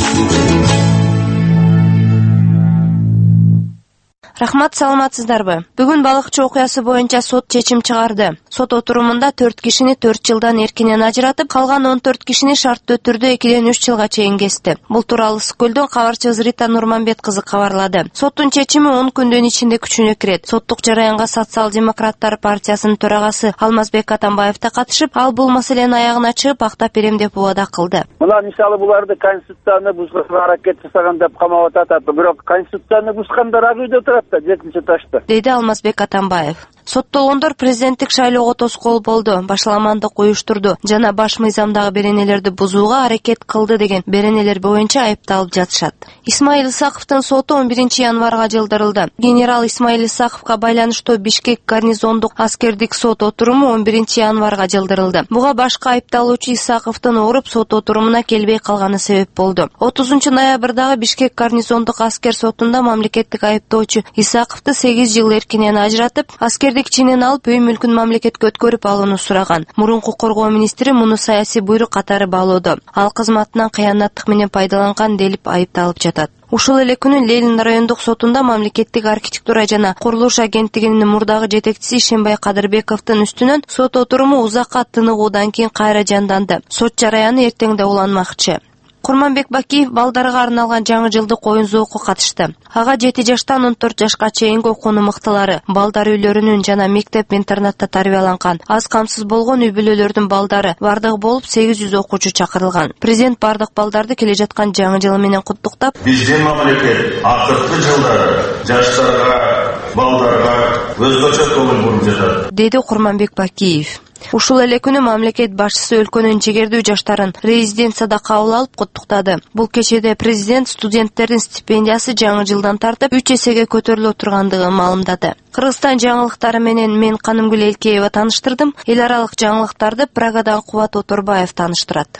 Рахмат, саламатсыздарбы? Бүгүн балыкчы окуясы боюнча сот чечим чыгарды. Сот отурумунда төрт кишини төрт жылдан эркинен ажыратып, калган он төрт кишини шарттуу түрдө экиден үч жылга чейин кести. Бул тууралуу Ысык-Көлдөн кабарчыбыз Рита Нурманбет кызы кабарлады. Соттун чечими он күндөн ичинде күчүнө кирет. Соттук жараянга Социал-демократтар партиясынын төрагасы Алмазбек Атамбаев да катышып, ал бул маселени аягына чыгып актап берем деп убада кылды. Мына мисалы буларды конституцияны бузушка аракет жасаган деп камап атат, бирок конституцияны бузгандар ак үйдө турат да, жетинчи этажда. Деди Алмазбек Атамбаев. Соттолгондор президенттик шайлоого тоскоол болду, башаламандык уюштурду жана баш мыйзамдагы беренелерди бузууга аракет кылды деген беренелер боюнча айыпталып жатышат. Исмаил Исаковдун соту он биринчи январга жылдырылды. Генерал Исмаил Исаковго байланыштуу Бишкек гарнизондук аскердик сот отуруму он биринчи январга жылдырылды. Буга башка айыпталуучу Исаковдун ооруп сот отурумуна келбей калганы себеп болду. отузунчу ноябрдагы Бишкек гарнизондук аскер сотунда мамлекеттик айыптоочу Исаковду сегиз жыл эркинен ажыратып, аскер чинен алып үй мүлкүн мамлекетке өткөрүп алууну сураган. Мурунку коргоо министри муну саясий буйрук катары баалоодо. Ал кызматынан кыянаттык менен пайдаланган делип айыпталып жатат. Ушул эле күнү Ленин райондук сотунда мамлекеттик архитектура жана курулуш агенттигинин мурдагы жетекчиси Ишенбай Кадырбековдун үстүнөн сот отуруму узакка тыныгуудан кийин кайра жанданды. Сот жараяны эртеңде уланмакчы. Курманбек Бакиев балдарга арналган жаңы жылдык оюн зоокко катышты. Ага жети жаштан он төрт жашка чейинки окууну мыктылары, балдар үйлөрүнүн жана мектеп-интернатта тарбияланган, аз камсыз болгон үй бүлөлөрдүн балдары бардыгы болуп сегиз жүз окуучу чакырылган. Президент бардык балдарды келе жаткан жаңы жыл менен куттуктап, биздин мамлекет акыркы жылдары жаштарга, балдарга өзгөчө көңүл буруп жатат, деди Курманбек Бакиев. Ушул эле күнү мамлекет башчысы өлкөнүн жегердүү жаштарын резиденцияда кабыл алып куттуктады. Бул кечеде президент студенттердин стипендиясы жаңы жылдан тартып үч эсеге көтөрүлө тургандыгын маалымдады. Кыргызстан жаңылыктары менен мен Канымгүл Эркеева тааныштырдым. Эл аралык жаңылыктарды Прагадан Кубат Оторбаев тааныштырат.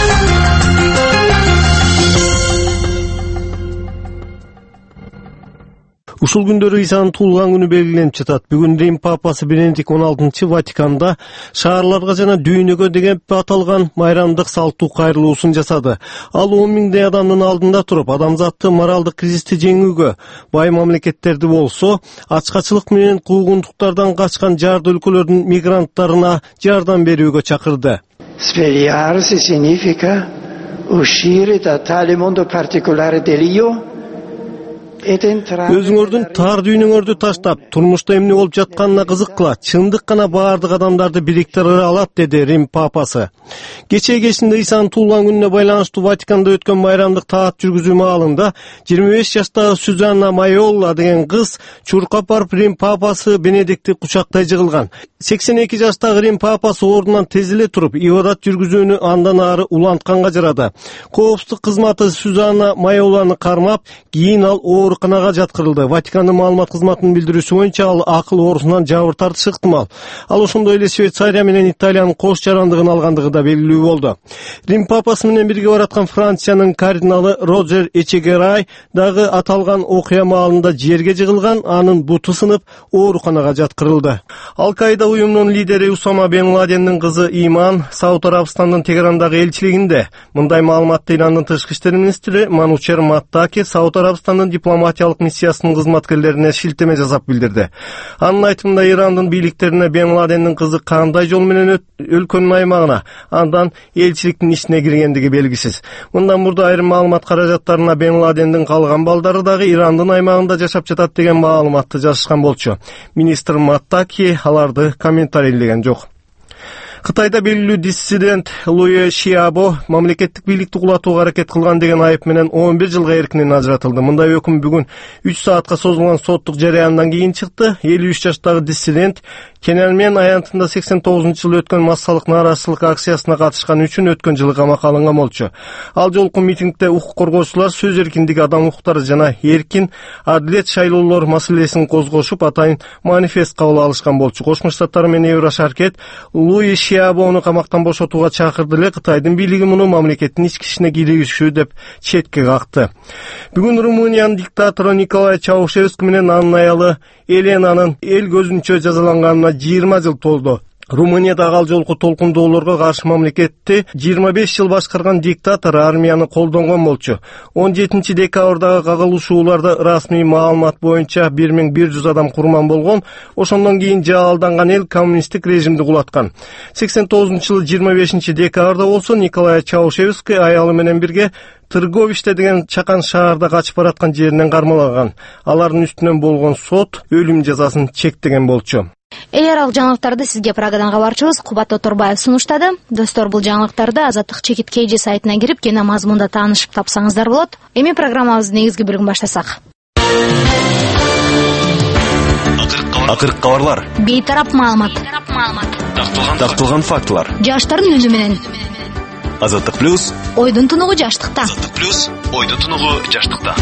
Ушул күндөрү Исанын туулган күнү белгиленип жатат. Бүгүн Рим папасы Бенедикт он алтынчы Ватиканда шаарларга жана дүйнөгө деген аталган майрамдык салттуу кайрылуусун жасады. Ал он миңдей адамдын алдында туруп, адамзатты моралдык кризисти жеңүүгө, бай мамлекеттерди болсо, ачкачылык менен куугунтуктардан качкан жарды өлкөлөрдүн мигранттарына жардам берүүгө чакырды. Svegliarsi significa uscire da tale mondo particolare dell'io. Өзүңөрдүн тар дүйнөңөрдү таштап, турмушта эмне болуп жатканына кызыккыла, чындык гана баардык адамдарды бириктире алат, деди Рим папасы. Кечээ кечинде Исанын туулган күнүнө байланыштуу Ватиканда өткөн майрамдык таат жүргүзүү маалында жыйырма беш жаштагы Сюзанна Майола деген кыз чуркап барып Рим папасы Бенедиктти кучактай жыгылган. сексен эки жаштагы Рим папасы ордунан тез эле туруп, ибадат жүргүзүүнү андан ары улантканга жарады. Коопсуздук кызматы Сюзанна Майоланы кармап, кийин ал ооруканага жаткырылды. Ватикандын маалымат кызматынын билдирүүсү боюнча ал акыл оорусунан жабыр тартышы ыктымал. Ал ошондой эле Швейцария менен Италиянын кош жарандыгын алгандыгы да белгилүү болду. Рим папасы менен бирге бараткан Франциянын кардиналы Роджер Эчегерай дагы аталган окуя маалында жерге жыгылган, анын буту сынып ооруканага жаткырылды. Ал-Каида уюмунун лидери Усама бен Ладендин кызы Иман Сауд Арабстандын Тегерандагы элчилигинде. Мындай маалыматты Ирандын тышкы иштер министри Манучер Маттаки Сауд Арабстандын дипломатиялык миссиясынын кызматкерлерине шилтеме жасап билдирди. Анын айтымында Ирандын бийликтерине бен Ладендин кызы кандай жол менен өлкөнүн аймагына, андан элчиликтин ичине киргендиги белгисиз. Мындан мурда айрым маалымат каражаттарына бен Ладендин калган балдары дагы Ирандын аймагында жашап жатат деген маалыматты жазышкан болчу. Министр Маттаки аларды комментарийлеген жок. Кытайда белгилүү диссидент Луи Шиабо мамлекеттик бийликти кулатууга аракет кылган деген айып менен он бир жылга эркинен ажыратылды. Мындай өкүм бүгүн үч саатка созулган соттук жарыяндан кийин чыкты. элүү үч жаштагы диссидент Кенелмен аянтында сексен тогузунчу жылы өткөн массалык нааразычылык акциясына катышкан үчүн өткөн жылы камакка алынган болчу. Ал жолку митингде укук коргоочулар сөз эркиндиги, адам укуктары жана эркин адилет шайлоолор маселесин козгошуп, атайын манифест кабыл алышкан болчу. Кошмо Штаттар менен Еврошаркет Луи Шиабону камактан бошотууга чакырды эле. Кытайдын бийлиги муну мамлекеттин ички ишине киришүү деп четке какты. Бүгүн Румыниянын диктатору Николай Чаушевски менен анын аялы Еленанын эл көзүнчө жазаланганына жыйырма жыл толду. Румыниядагы ал жолку толкундоолорго каршы мамлекетти жыйырма беш жыл башкарган диктатор армияны колдонгон болчу. он жетинчи декабрдагы кагылышууларда расмий маалымат боюнча бир миң бир жүз адам курман болгон. Ошондон кийин жалалданган эл коммунисттик режимди кулаткан. сексен тогузунчу жылы жыйырма бешинчи декабрда болсо Николай Чаушевски аялы менен бирге Тырговиште деген чакан шаарда качып бараткан жеринен кармалаган. Алардын үстүнөн болгон сот өлүм жазасын чектеген болчу. Эл аралык жаңылыктарды сизге Прагадан кабарчыбыз Кубат Оторбаев сунуштады. Достор, бул жаңылыктарды Азаттык чекит Кж сайтына кирип, кена мазмунда таанышып тапсаңыздар болот. Эми программабыздын негизги бөлүгүн баштасак. Акыркы кабарлар. Бейтарап маалымат. Такталган фактылар. Жаштардын үнү менен. Азаттык плюс. Ойдун тунугу жаштыкта. Азаттык плюс. Ойдун тунугу жаштыкта.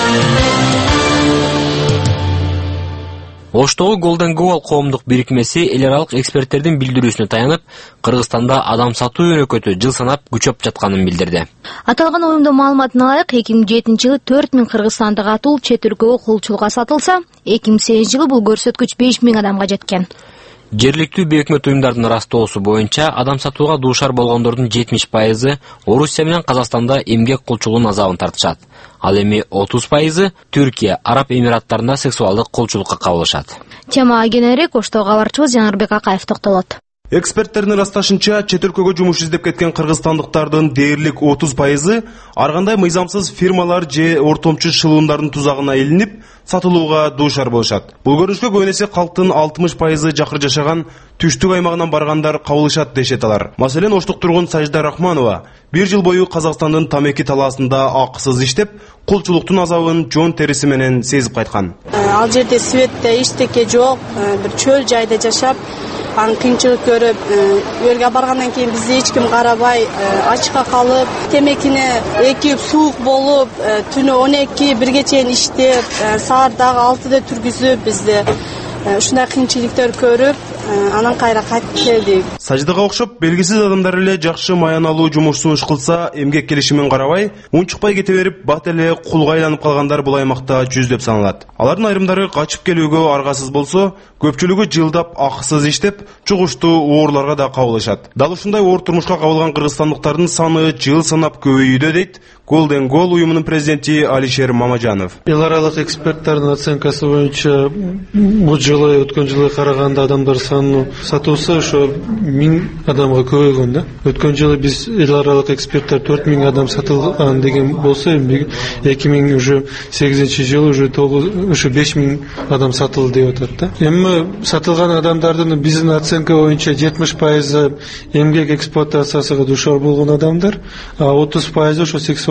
Оштогу Golden Goal коомдук бирикмеси эл аралык эксперттердин билдирүүсүнө таянып, Кыргызстанда адам сатуу өнөкөтү жыл санап күчөп жатканын билдирди. Аталган уюмдун маалыматына ылайык, эки миң жетинчи жылы төрт миң кыргызстандык атул чет өлкөгө кулчулукка сатылса, эки миң сегизинчи жылы бул көрсөткүч беш миң адамга жеткен. Жергиликтүү бейөкмөт уюмдардын ырастоосу боюнча адам сатууга дуушар болгондордун жетимиш пайызы Орусия менен Казакстанда эмгек кулчулугунун азабын тартышат. Ал эми отуз пайызы Түркия, Араб Эмираттарында сексуалдык кулчулукка кабылышат. Темага кененирээк Оштого кабарчыбыз Жанарбек Акаев токтолот. Эксперттердин ырасташынча, чет өлкөгө жумуш издеп кеткен кыргызстандыктардын дээрлик отуз пайызы ар кандай мыйзамсыз фирмалар же ортомчу шылуундардын тузагына илинип, сатылууга дуушар болушат. Бул көрүнүшкө көбүн эсе калктын алтымыш пайызы жакыр жашаган түштүк аймагынан баргандар кабылышат дешет алар. Маселен, Оштук тургун Сажда Рахманова бир жыл бою Казакстандын Тамеки талаасында акысыз иштеп, кулчулуктун азабын жон териси менен сезип кайткан. Ал жерде светте эчтеке жок, бир чөл жайда жашап, анын кыйынчылык көрүп, өргө баргандан кийин бизди эч ким карабай, ачка калып, темекини экип суук болуп, түнү он эки бирге чейин иштеп, саат дагы алтыда түргүзүп, бизди ушундай кыйынчылыктар көрүп, анан кайра кайтып келдик. Саждага окшоп, белгисиз адамдар эле жакшы маяналуу жумуш сунуш кылса, эмгек келишимин карабай, унчукпай кете берип, бат эле кулга айланып калгандар бул аймакта жүздөп саналат. Алардын айрымдары качып келүүгө аргасыз болсо, көпчүлүгү жылдап акысыз иштеп, чугуштуу оорлорго да кабылышат. Дал ушундай оор турмушка кабылган кыргызстандыктардын саны жыл санап көбөйүүдө, дейт Golden Goal уюмунун президенти Алишер Мамажанов. Эл аралык эксперттердин оценкасы боюнча, бул жылы өткөн жылга караганда адамдар саны сатуусу ошо миң адамга көбөйгөн да. Өткөн жылы биз эл аралык эксперттер төрт миң адам сатылган деген болсо, эки миң сегизинчи жылы уже ушу беш миң адам сатылды деп атат да. Эми сатылган адамдардын биздин оценка боюнча жетимиш пайызы эмгек эксплуатациясына дуушар болгон адамдар, а отуз пайызы ошо сексуал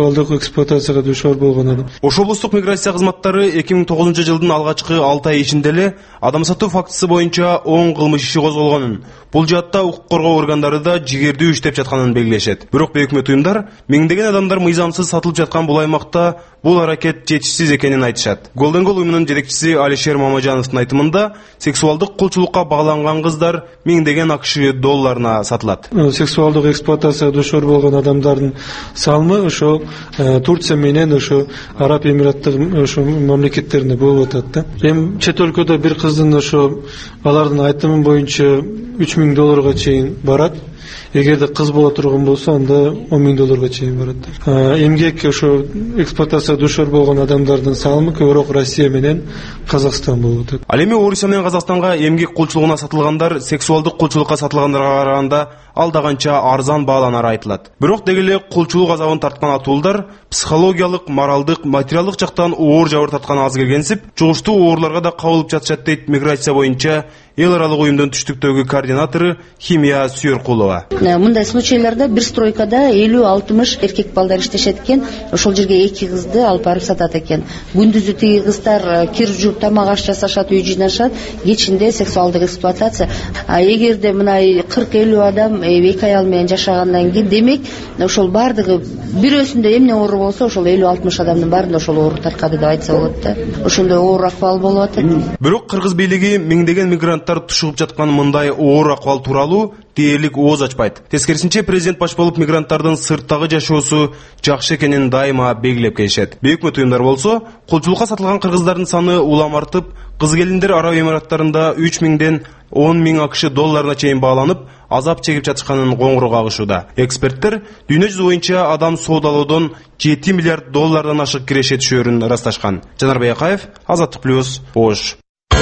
сексуалдык эксплуатацияга душар болгон адам. Ош облустук миграция кызматтары эки миң тогузунчу жылдын алгачкы алты ай ичинде эле адам сатуу фактысы боюнча он кылмыш иши козголгонун, бул жаатта укук коргоо органдары да жигердүү иштеп жатканын белгилешет. Бирок өкмөт уюмдар миңдеген адамдар мыйзамсыз сатылып жаткан бул аймакта бул аракет жетишсиз экенин айтышат. Golden Goal уюмунун жетекчиси Алишер Мамажановдун айтымында, сексуалдык кулчулукка багланган кыздар миңдеген акш долларына сатылат. Сексуалдык эксплуатацияга душар болгон адамдардын салымы ошо Турция менен ошо Араб Эмираттык ошо мамлекеттеринде болуп атат да. Эми чет өлкөдө бир кыздын ошо алардын айтымы боюнча үч миң долларга чейин барат. Эгерде кыз боло турган болсо, анда он миң долларга чейин барат. Эмгек ошо эксплуатацияга душар болгон адамдардын салымы көбүрөөк Россия менен Казакстан болуп атат. Ал эми Орусия менен Казакстанга эмгек кулчулугуна сатылгандар сексуалдык кулчулукка сатылгандарга караганда алда канча арзан бааланары айтылат. Бирок деги эле кулчулук азабын тарткан атуулдар психологиялык, моралдык, материалдык жактан оор жабыр тарткан аз келгенсип, жугуштуу ооруларга да кабылып жатышат дейт миграция боюнча эл аралык уюмдун түштүктөгү координатору Химия Сүйөркулова. Мындай случайларда бир стройкада элүү алтымыш эркек балдар иштешет экен, ошол жерге эки кызды алып барып сатат экен. Күндүзү тиги кыздар кирип жууп тамак аш жасашат, үй жыйнашат, кечинде сексуалдык эксплуатация. А эгерде мынай кырк элүү адам эки аял менен жашагандан кийин, демек ошол бардыгы бирөөсүндө эмне оору болсо, ошол элүү алтымыш адамдын баарында ошол оору таркады деп айтса болот да. Ошондой оор акыбал болуп атат. Бирок кыргыз бийлиги миңдеген мигранттар тушугуп жаткан мындай оор акыбал тууралуу дээрлик ооз ачпайт. Тескерисинче президент баш болуп мигранттардын сырттагы жашоосу жакшы экенин дайыма белгилеп келишет. Өкмөт уюмдар болсо, кулчулукка сатылган кыргыздардын саны улам артып, кыз келиндер Араб Эмираттарында үч миңден он миң акш долларына чейин бааланып, азап чегип жатышканын коңгуроо кагышууда. Эксперттер дүйнө жүзү боюнча адам соодалоодон жети миллиард доллардан ашык киреше түшөрүн ырасташкан. Жанарбек Акаев, Азаттык плюс, Ош.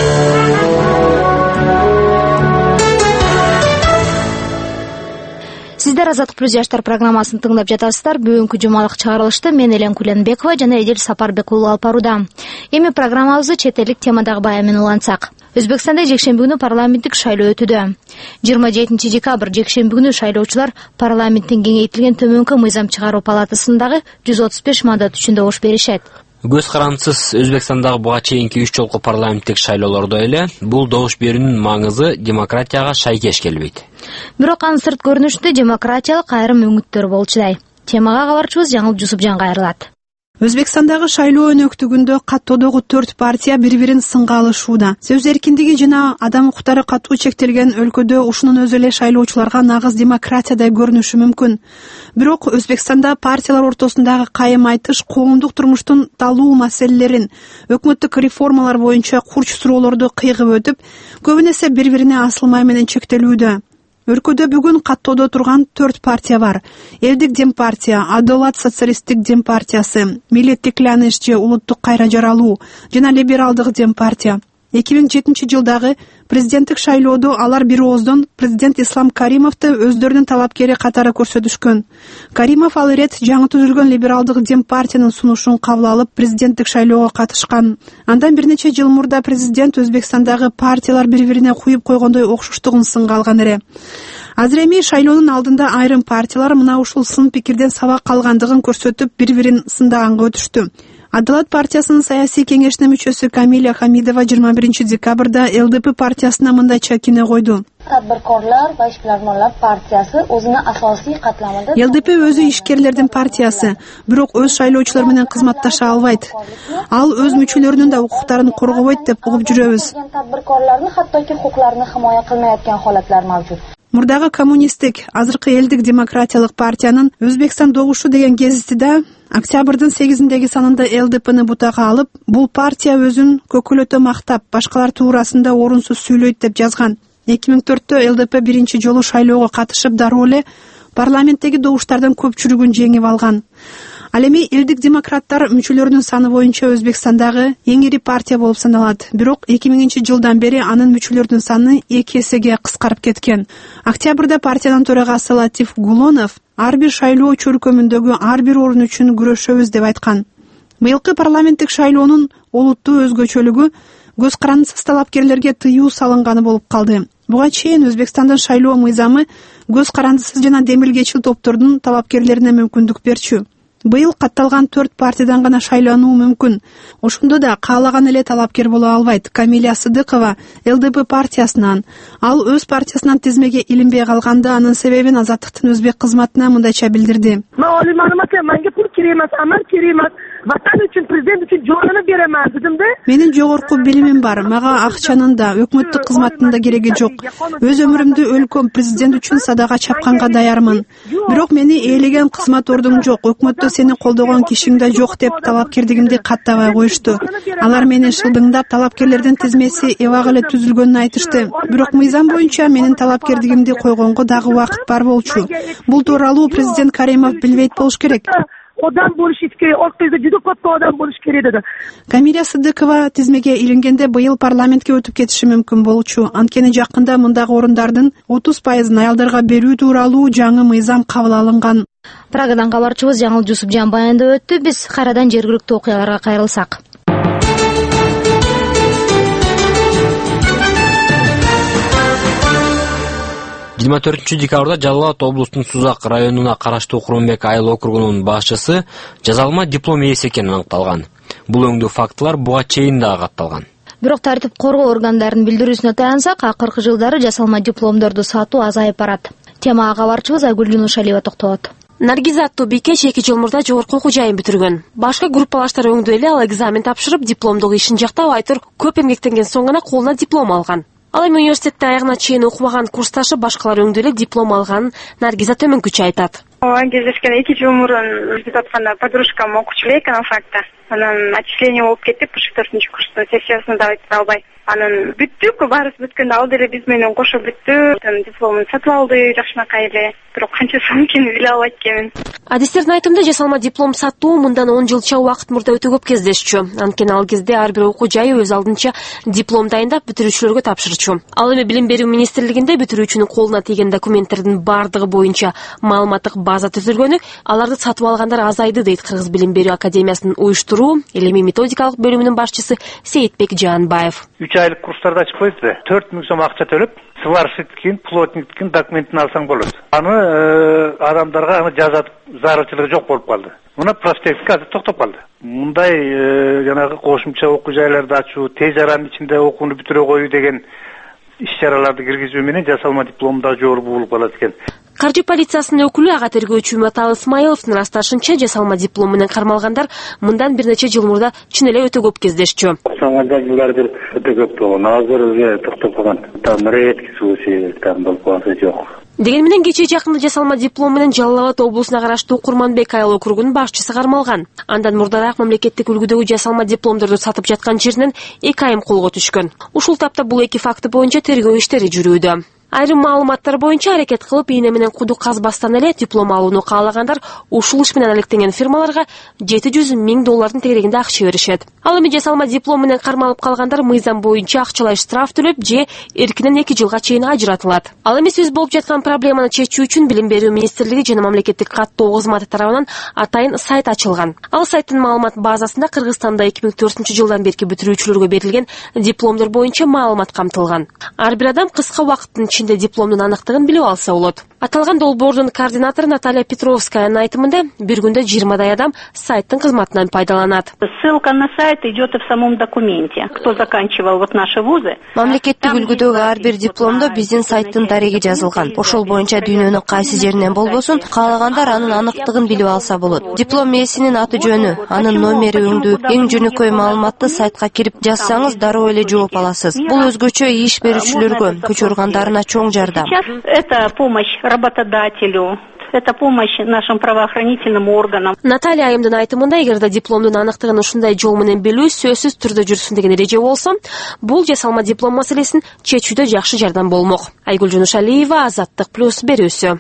Сиздер Азаттык плюс жаштар программасын тыңдап жатасыздар. Бүгүнкү жумалык чыгарылышты мен Элен Куленбекова жана Эдил Сапарбек уулу алып барууда. Эми программабызды чет элдик темадагы бая менен улантсак. Өзбекстанда жекшемби күнү парламенттик шайлоо өтүүдө. жыйырма жетинчи декабрь жекшемби күнү шайлоочулар парламенттин кеңейтилген төмөнкү мыйзам чыгаруу палатасындагы жүз отуз беш мандат үчүн добуш беришет. Көз карандысыз Өзбекстандагы буга чейинки үч жолку парламенттик шайлоолордо эле бул добуш берүүнүн маңызы демократияга шайкеш келбейт. Бирок анын сырт көрүнүштө демократиялык айрым үмүттөр болчудай. Темага кабарчыбыз Жаңыл Жусупжан кайрылат. Өзбекстандагы шайлоо өнөктүгүндө каттоодогу төрт партия бири-бирин сынга алышууда. Сөз эркиндиги жана адам укуктары катуу чектелген өлкөдө ушунун өзү эле шайлоочуларга нагыз демократиядай көрүнүшү мүмкүн. Бирок Өзбекстанда партиялар ортосундагы кайым айтыш коомдук турмуштун талуу маселелерин, өкмөттүк реформалар боюнча курч суроолорду кыйгып өтүп, көбүн эсе бири-бирине асылмай менен чектелүүдө. Өлкөдө бүгүн каттоодо турган төрт партия бар. Элдик дем партия, Адолат социалисттик дем партиясы, Миллеттик Ланыш же улуттук кайра жаралуу жана либералдык дем партия. эки миң жетинчи жылдагы президенттик шайлоодо алар бир ооздон президент Ислам Каримовду өздөрүнүн талапкери катары көрсөтүшкөн. Каримов ал ирет жаңы түзүлгөн либералдык дем партиянын сунушун кабыл алып президенттик шайлоого катышкан. Андан бир нече жыл мурда президент Өзбекстандагы партиялар бири-бирине куюп койгондой окшоштугун сынга алган эле. Азыр эми шайлоонун алдында айрым партиялар мына ушул сын пикирден сабак алгандыгын көрсөтүп бири-бирин сындаганга өтүштү. Адалат партиясынын саясий кеңешинин мүчөсү Камиля Хамидова жыйырма биринчи декабрда эл дэ пэ партиясына мындайча кине койду. Tadbirkorlar va ishbilarmonlar partiyasi o'zini asosiy qatlamida эл дэ пэ өзү ишкерлердин партиясы, бирок өз шайлоочулар менен кызматташа албайт. Ал өз мүчөлөрүнүн да укуктарын коргобойт деп угуп жүрөбүз. Tadbirkorlarni hattoki huquqlarini himoya qilmayotgan holatlar mavjud. Мурдагы коммунисттик, азыркы элдик демократиялык партиянын Өзбекстан добушу деген гезитиде октябрдын сегизиндеги санында эл дэ пэни бутага алып, бул партия өзүн көкөлөтө мактап, башкалар туурасында орунсуз сүйлөйт деп жазган. эки миң төрттө эл дэ пэ биринчи жолу шайлоого катышып, дароо эле парламенттеги добуштардын көпчүлүгүн жеңип алган. Ал эми элдик демократтар мүчөлөрүнүн саны боюнча Өзбекстандагы эң ири партия болуп саналат. Бирок эки миңинчи жылдан бери анын мүчөлөрүнүн саны эки эсеге кыскарып кеткен. Октябрда партиянын төрагасы Латиф Гулонов ар бир шайлоо чөркөмүндөгү ар бир орун үчүн күрөшөбүз деп айткан. Быйылкы парламенттик шайлоонун олуттуу өзгөчөлүгү көз карандысыз талапкерлерге тыюу салынганы болуп калды. Буга чейин Өзбекстандын шайлоо мыйзамы көз карандысыз жана демилгечил топтордун талапкерлерине мүмкүндүк берчү. Быйыл катталган төрт партиядан гана шайлануу мүмкүн. Ошондо да каалаган эле талапкер боло албайт. Камилия Сыдыкова эл дэ пэ партиясынан. Ал өз партиясынан тизмеге илинбей калганда анын себебин Азаттыктын өзбек кызматына мындайча билдирди. Менге пул керек эмес, аман керек эмес. Ватан үчүн, президент үчүн жолуну беремен дедим да. Менин жогорку билимим бар. Мага акчанын да, өкмөттүк кызматтын да кереги жок. Өз өмүрүмдү өлкөм президент үчүн садага чапканга даярмын. Бирок мени ээлеген кызмат ордум жок. Өкмөттө сени колдогон кишиң да жок деп талапкерлигимди каттабай коюшту. Алар мени шылдыңдап, талапкерлердин тизмеси эбак эле түзүлгөнүн айтышты. Бирок мыйзам боюнча менин талапкерлигимди койгонго дагы убакыт бар болчу. Бул тууралуу президент Каримов билбейт болуш керек. Одан болуш керек. Ол кезде жүдө көп одан болуш керек деди. Камилия Сыдыкова тизмеге илингенде быйыл парламентке өтүп кетиши мүмкүн болчу. Анткени жакында мындагы орундардын отуз пайызын аялдарга берүү тууралуу жаңы мыйзам кабыл алынган. Прагадан кабарчыбыз Жаңыл Жусупжан баяндап өттү. Биз кайрадан жергиликтүү окуяларга кайрылсак. жыйырма төртүнчү декабрда Жалал Абад облустунун Сузак районуна караштуу Курманбек айыл округунун башчысы жазалма диплом ээси экени аныкталган. Бул өңдүү фактылар буга чейин дагы катталган. Бирок тартип коргоо органдарынын билдирүүсүнө таянсак, акыркы жылдары жасалма дипломдорду сатуу азайып барат. Темага кабарчыбыз Айгүл Жунушалиева токтолот. Наргиза Аттубике эки жыл мурда жогорку окуу жайын бүтүргөн. Башка группалаштар өңдүү эле ал экзамен тапшырып, дипломдук ишин жактап айтыр көп эмгектенген соң гана колуна диплом алган. Ал эми университетте аягына чейин окубаган курсташы башкалар өңдүү эле диплом алганын Наргиза төмөнкүчө айтат. Кездешкен эки жыл мурун биз атканда подружкам окуучу эле экономфакта. Анан отчисление болуп кетип, төртүнчү курстун сессиясына да өтө албай. Анан бүттүк, баарыбыз бүткөндө ал деле биз менен кошо бүттү. Дипломун сатып алды жакшынакай эле. Бирок канча сом экенин биле албайт экенмин. Адистердин айтымында жасалма диплом сатуу мындан он жылча убакыт мурда өтө көп кездешчү. Анткени ал кезде ар бир окуу жайы өз алдынча диплом дайындап бүтүрүүчүлөргө тапшырчу. Ал эми Билим берүү министрлигинде бүтүрүүчүнүн колуна тийген документтердин бардыгы боюнча маалыматтык база түзүлгөнү, аларды сатып алгандар азайды дейт Кыргыз Билим берүү академиясынын уюштуруу илимий методикалык бөлүмүнүн башчысы Сейитбек Жаанбаев. үч айлык курстарда чыкпайсызбы? төрт миң сом акча төлөп, сварщиктин, плотниктин документин алсаң болот. Аны адамдарга аны жазат зарылчылыгы жок болуп калды. Мына проспектке азыр токтоп калды. Мындай жанагы кошумча окуу жайларды ачуу, тез аранын ичинде окууну бүтүрө коюу деген иш-чараларды киргизүү менен жасалма дипломдо жоор болуп калат экен. Каржы полициясынын өкүлү ага тергөөчү Матал Исмаиловдун ырасташынча, жасалма диплом менен кармалгандар мындан бир нече жыл мурда чын эле өтө көп кездешчү. Соңында жылдарды өтө көп болгон, азыр эле токтоп калган. Там редкий случай там болуп калса жок. Деген менен кечээ жакында жасалма диплом менен Жалал Абад облусуна караштуу Курманбек айыл округунун башчысы кармалган. Андан мурдараак мамлекеттик үлгүдөгү жасалма дипломдорду сатып жаткан жеринен эки айым колго түшкөн. Ушул тапта бул эки факты боюнча тергөө иштери жүрүүдө. Айрым маалыматтар боюнча аракет кылып, ийне менен кудук казбастан эле диплом алууну каалагандар ушул иш менен алектенген фирмаларга жети жүз миң доллардын тегерегинде акча беришет. Ал эми жасалма диплом менен кармалып калгандар мыйзам боюнча акчалай штраф төлөп же эркинен эки жылга чейин ажыратылат. Ал эми сөз болуп жаткан проблеманы чечүү үчүн Билим берүү министрлиги жана мамлекеттик каттоо кызматы тарабынан атайын сайт ачылган. Ал сайттын маалымат базасында Кыргызстанда эки миң төртүнчү жылдан берки бүтүрүүчүлөргө берилген дипломдор боюнча маалымат камтылган. Ар бир адам кыска убакыттын ичинде дипломдун аныктыгын билип алса болот. Аталган долбоордун координатору Наталья Петровскаянын айтымында бир күндө жыйырмадай адам сайттын кызматынан пайдаланат. Ссылка на сайт идет в самом документе. Кто заканчивал вот наши вузы? Мамлекеттик үлгүдөгү ар бир дипломдо биздин сайттын дареги жазылган. Ошол боюнча дүйнөнүн кайсы жеринен болбосун, каалагандар анын аныктыгын билип алса болот. Диплом ээсинин аты жөнү, анын номери өңдүү, эң жөнөкөй маалыматты сайтка кирип жазсаңыз дароо эле жооп аласыз. Бул өзгөчө иш берүүчүлөргө, көч органдарына чоң жардам. Сейчас это помощь работодателю. Это помощь нашим правоохранительным органам. Наталья айымдын айтымында, эгерде дипломдун аныктыгын ушундай жол менен билүү сөзсүз түрдө жүрсүн деген эреже болсо, бул жасалма диплом маселесин чечүүдө жакшы жардам болмок. Айгүл Жунушалиева, Азаттык плюс берүүсү.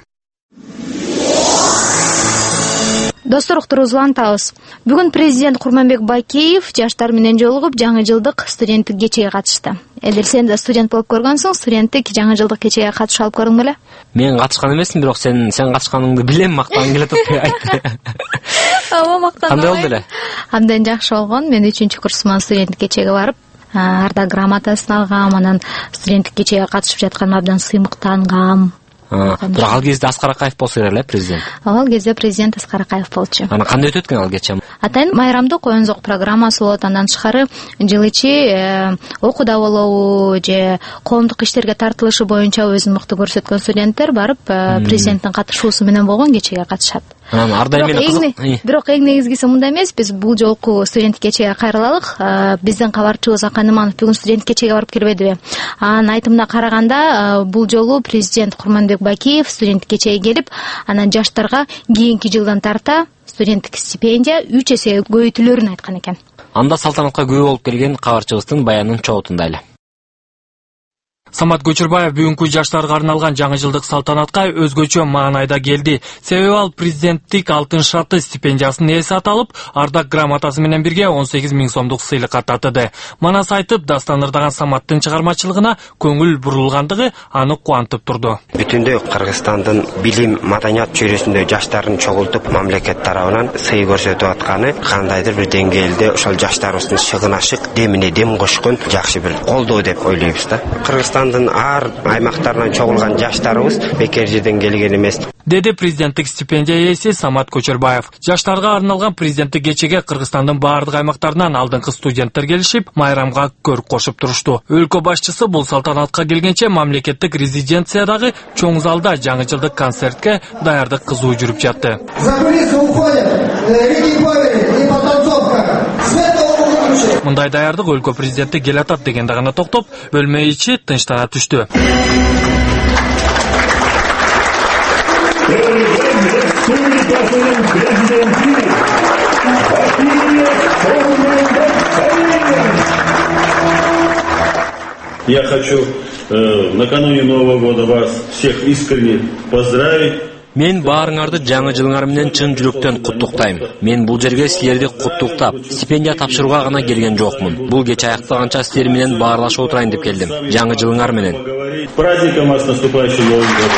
Достор, уктуруубузду улантабыз. Бүгүн президент Курманбек Байкеев жаштар менен жолугуп жаңы жылдык студенттик кечеге катышты. Эдил, сен да студент болуп көргөнсүң, студенттик жаңы жылдык кечеге катышып алып көрдүң беле? Мен катышкан эмесмин, бирок сен сен катышканыңды билем, мактагың келип атат деп айтты. Ооба, мактан. Кандай болду эле? Абдан жакшы болгон. Мен үчүнчү курсуман студенттик кечеге барып, арда грамотасын алгам, анан студенттик кечеге катышып жатканыма абдан сыймыктангам. Бирок ал кезде Аскар Акаев болсо керек эле президент. Ал кезде президент Аскар Акаев болчу. Ана кандай өтөт экен ал кече? Атайын майрамдык коёнзок программасы болот. Андан тышкары жыл ичи окууда болобу же коомдук иштерге тартылышы боюнча өзүн мыкты көрсөткөн студенттер барып президенттин катышуусу менен болгон кечеге катышат. Анан ар дайым эле кызык. Бирок эң негизгиси мындай эмес, биз бул жолку студенттик кечеге кайрылалык. Биздин кабарчыбыз Акан Иманов бүгүн студенттик кечеге барып келбедиби? Анын айтымына караганда бул жолу президент Курманбек Бакиев студенттик кечеге келип, анан жаштарга кийинки жылдан тарта студенттик стипендия үч эсе көбөйтүлөрүн айткан экен. Анда салтанатка күбө болуп келген кабарчыбыздын баянын чогултунда эле. Самат Көчүрбаев бүгүнкү жаштарга арналган жаңы жылдык салтанатка өзгөчө маанайда келди. Себеби ал президенттик алтын шарты стипендиясынын ээси аталып, ардак грамотасы менен бирге он сегиз миң сомдук сыйлыкка татыды. Манас айтып, дастан ырдаган Саматтын чыгармачылыгына көңүл бурулгандыгы аны кубантып турду. Бүтүндөй Кыргызстандын билим, маданият чөйрөсүндө жаштарын чогултуп, мамлекет тарабынан сый көрсөтүп атканы кандайдыр бир деңгээлде ошол жаштарыбыздын шыгына шык, демине дем кошкон жакшы бир колдоо деп ойлойбуз да. Кыргызстандын ар аймактарынан чогулган жаштарыбыз бекер жерден келген эмес. Деди президенттик стипендия ээси Самат Көчүрбаев. Жаштарга арналган президенттик кечеге Кыргызстандын баардык аймактарынан алдыңкы студенттер келишип, майрамга көрк кошуп турушту. Өлкө башчысы бул салтанатка келгенче мамлекеттик резиденциядагы чоң залда жаңы жылдык концертке даярдык кызуу жүрүп жатты. Мындай даярдык өлкө президенти келатат дегенде гана токтоп, бөлмө ичи тынчтана түштү. Я хочу э, накануне Нового года вас всех искренне поздравить. Мен баарыңарды жаңы жылыңар менен чын жүрөктөн куттуктайм. Мен бул жерге силерди куттуктап, стипендия тапшырууга гана келген жокмун. Бул кеч аяктаганча силер менен баарлашып отурайын деп келдим. Жаңы жылыңар менен. Праздником вас наступающим Новым годом.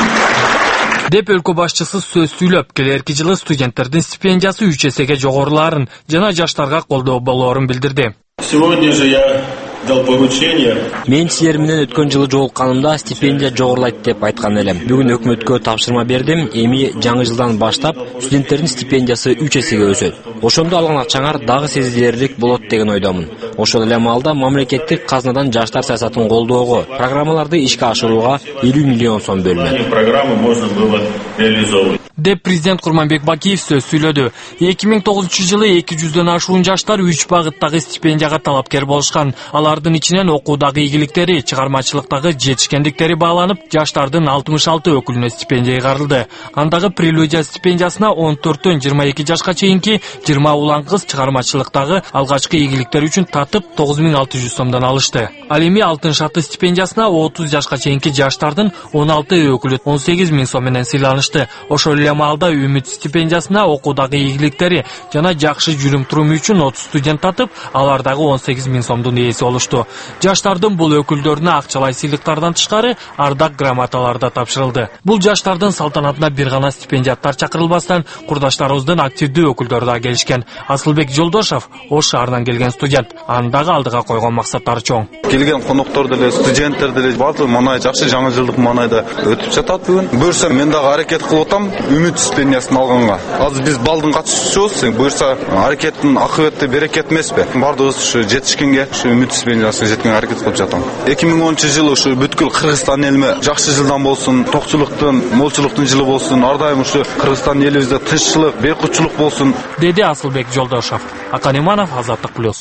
Деп өлкө башчысы сөз сүйлөп, келерки жылы студенттердин стипендиясы үч эсеге жогорулаарын жана жаштарга колдоо болоорун билдирди. Сегодня же я дал поручение. Мен силер менен өткөн жылы жолукканымда стипендия жогорулайт деп айткан элем. Бүгүн өкмөткө тапшырма бердим. Эми жаңы жылдан баштап студенттердин стипендиясы үч эсеге өсөт. Ошондо алган акчаңар дагы сезилерлик болот деген ойдомун. Ошол эле маалда мамлекеттик казнадан жаштар саясатын колдоого, программаларды ишке ашырууга элүү миллион сом бөлүнөт. Программу можно было реализовать. Деп президент Курманбек Бакиев сөз сүйлөдү. эки миң тогузунчу жылы эки жүздөн ашуун жаштар үч багыттагы стипендияга талапкер болушкан. Алардын ичинен окуудагы ийгиликтери, чыгармачылыктагы жетишкендиктери бааланып, жаштардын алтымыш алты өкүлүнө стипендия ыйгарылды. Андагы прелюдия стипендиясына он төрттөн жыйырма эки жашка чейинки жыйырма улан кыз чыгармачылыктагы алгачкы ийгиликтери үчүн татып тогуз миң алты жүз сомдон алышты. Ал эми алтын шарты стипендиясына отуз жашка чейинки жаштардын он алты өкүлү он сегиз миң сом менен сыйланышты. Ошол эле маалда үмүт стипендиясына окуудагы ийгиликтери жана жакшы жүрүм туруму үчүн отуз студент татып, алар дагы он сегиз миң сомдун ээси болушту. Жаштардын бул өкүлдөрүнө акчалай сыйлыктардан тышкары ардак грамоталар да тапшырылды. Бул жаштардын салтанатына бир гана стипендияттар чакырылбастан, курдаштарыбыздын активдүү өкүлдөрү да келишкен. Асылбек Жолдошов Ош шаарынан келген студент. Андагы алдыга койгон максаттары чоң. Келген коноктор деле, студенттер деле баардыгы маанай жакшы жаңы жылдык маанайда өтүп жатат бүгүн. Буюрса мен дагы аракет кылып атам үмүт стипендиясын алганга. Азыр биз балдын катышуучусубуз. Буюрса аракеттин акыбети берекет эмеспи? Баардыгыбыз ушу жетишкенге ушу үмүт стипендиясына жеткенге аракет кылып жатам. эки миң онунчу жылы ушу бүткүл Кыргызстан элиме жакшы жылдан болсун, токчулуктун, молчулуктун жылы болсун, ар дайым ушу Кыргызстан элибизде тынччылык, бейкутчулук болсун, деди Асылбек Жолдошов. Акан Иманов, Азаттык плюс.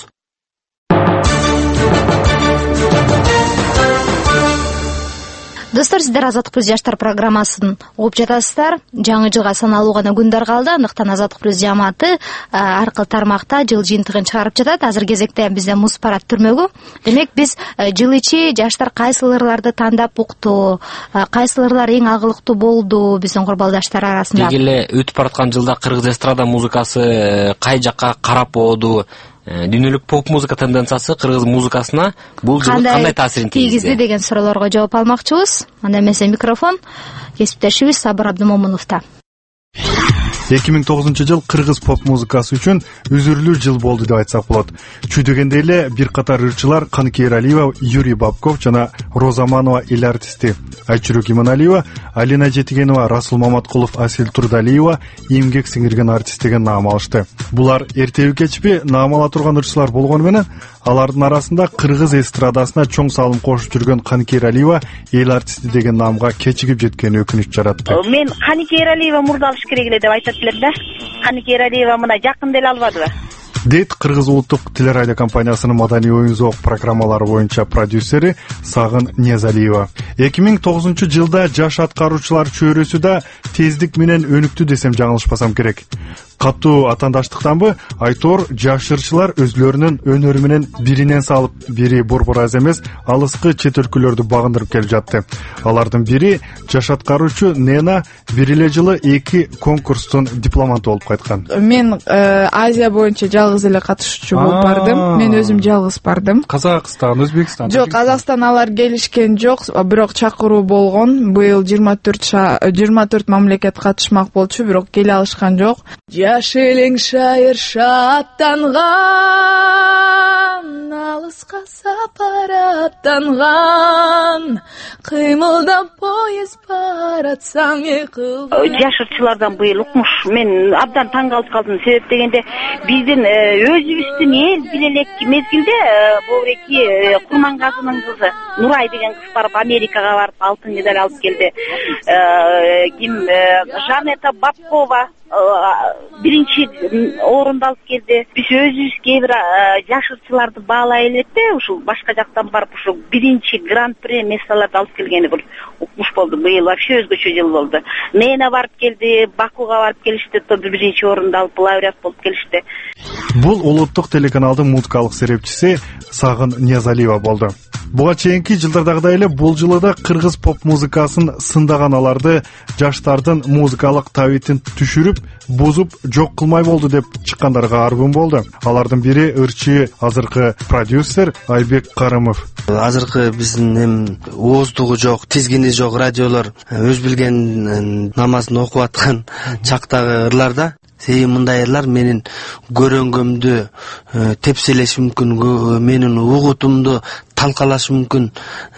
Достор, сиздер Азаттык плюс жаштар программасын угуп жатасыздар. Жаңы жылга саналуу гана күндөр калды. Андыктан Азаттык плюс жамааты ар кыл тармакта жыл жыйынтыгын чыгарып жатат. Азыр кезекте бизде Муз парад түрмөгү. Демек биз жыл ичи жаштар кайсы ырларды тандап укту, кайсы ырлар эң агылыктуу болду биздин курбалдаштар арасында. Дегеле өтүп бараткан жылда кыргыз эстрада музыкасы кай жакка карап болду? Дүйнөлүк поп музыка тенденциясы кыргыз музыкасына бул жылы кандай таасирин тийгизди деген суроолорго жооп алмакчыбыз. Анда эмесе микрофон кесиптешибиз Сабыр Абдымомуновдо. эки миң тогузунчу жыл кыргыз поп музыкасы үчүн үзүрлүү жыл болду деп айтсак болот. Чүйдөгенде эле бир катар ырчылар Каныке Эралиева, Юрий Бабков жана Роза Манова эл артисти, Айчүрөк Иманалиева, Алина Жетигенова, Расул Маматкулов, Асил Турдалиева эмгек сиңирген артист деген наам алышты. Булар эртеби кечпи наам ала турган ырчылар болгону менен алардын арасында кыргыз эстрадасына чоң салым кошуп жүргөн Каныке Эралиева эл артисти деген наамга кечигип жеткени өкүнүч жаратты. Мен Каныке Эралиева мурда алыш керек эле деп айтат элем да. Каныке Эралиева мына жакында эле албадыбы? Дейт Кыргыз улуттук телерадио компаниясынын маданий оюн зоок программалары боюнча продюсери Сагын Ниязалиева. эки миң тогузунчу жылда жаш аткаруучулар чөйрөсү да тездик менен өнүктү десем жаңылышпасам керек. Катуу атаандаштыктанбы айтор жаш ырчылар өзлөрүнүн өнөрү менен биринен салып, бири борбор аз эмес алыскы чет өлкөлөрдү багындырып келип жатты. Алардын бири жаш аткаруучу Нена бир эле жылы эки конкурстун дипломанты болуп кайткан. Мен Азия боюнча жалгыз эле катышуучу болуп бардым. Мен өзүм жалгыз бардым. Казакстан, Өзбекстан. Жок, Казакстан алар келишкен жок, бирок чакыруу болгон. Быйыл жыйырма төрт мамлекет катышмак болчу, бирок келе алышкан жок. Жаш элең шайыр шаттанган, алыска сапар аттанган, кыймылдап поезд баратсаң экыл. Жаш ырчылардан быйыл укмуш мен абдан таң калып калдым. Себеп дегенде биздин өзүбүздүн эл билелек мезгилде Бовреки Курмангазынын кызы Нурай деген кыз барып Америкага барып алтын медаль алып келди. Ким Жанета Бабкова биринчи орунду алып келди. Биз өзүбүз кээ бир жаш ырчыларды баалай электе, ушул башка жактан барып ушул биринчи гран-при месторлорду алып келгени бул укмуш болду. Быйыл вообще өзгөчө жыл болду. Нена барып келди, Бакуга барып келишти, то биринчи орунду алып лауреат болуп келишти. Бул улуттук телеканалдын музыкалык серепчиси Сагын Ниязалиева болду. Буга чейинки жылдардагыдай эле бул жылы да кыргыз поп музыкасын сындаган аларды жаштардын музыкалык табитин түшүрүп, бузуп, жок кылмай болду деп чыккандарга аргын болду. Алардын бири ырчы, азыркы продюсер Айбек Карымов. Азыркы биздин эм ооздугу жок, тизгини жок радиолор өз билген намазын окуп аткан чактагы ырларда себеби мындай ырлар менин көрөнгөмдү тепселеши мүмкүн, менин угутумду талкалашы мүмкүн,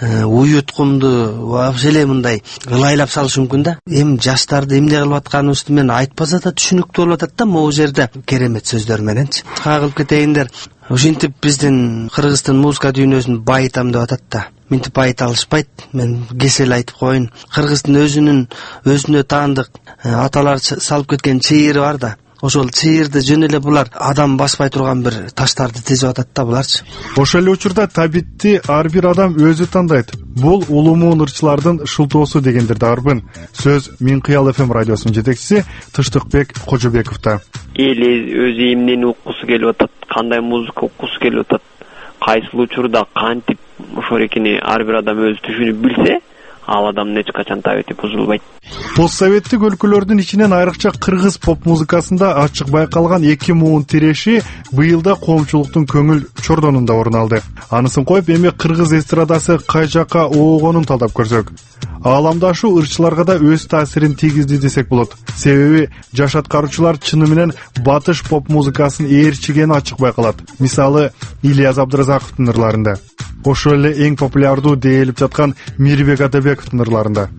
уюткумду вообще эле мындай ылайлап салышы мүмкүн да. Эми жаштарды эмне кылып атканыбызды мен айтпаса да түшүнүктүү болуп атат да могу жерде керемет сөздөр мененчи. Кагылып кетейиндер. Ушинтип биздин Кыргыздын музыка дүйнөсүн байытам деп атат да. Минтип байыта алышпайт. Мен кесел айтып коеюн. Кыргыздын өзүнүн өзүнө таандык аталар салып кеткен чыйыры бар да. Ошол чыйырды жөн эле булар адам баспай турган бир таштарды тизип атат да буларчы. Ошол эле учурда табитти ар бир адам өзү тандайт. Бул улуу ырчылардын шылтоосу дегендер да арбын. Сөз Мин Кыял эф эм радиосунун жетекчиси Тыштыкбек Кожобековдо. Эл өзү эмнени уккусу келип атат, кандай музыка уккусу келип атат, кайсыл учурда кантип ошол экени ар бир адам өзү түшүнүп билсе, ал адамдын эч качан табити бузулбайт. Постсоветтик өлкөлөрдүн ичинен айрыкча кыргыз поп музыкасында ачык байкалган эки муун тиреши быйылда коомчулуктун көңүл чордонунда орун алды. Анысын коюп, эми кыргыз эстрадасы кай жакка оогонун талдап көрсөк, ааламдашу ырчыларга да өз таасирин тийгизди десек болот. Себеби жаш аткаруучулар чыны менен батыш поп музыкасын ээрчигени ачык байкалат. Мисалы, Ильяз Абдыразаковдун ырларында, ошол эле эң популярдуу дээлип жаткан Мирбек Атабековдун ырларында.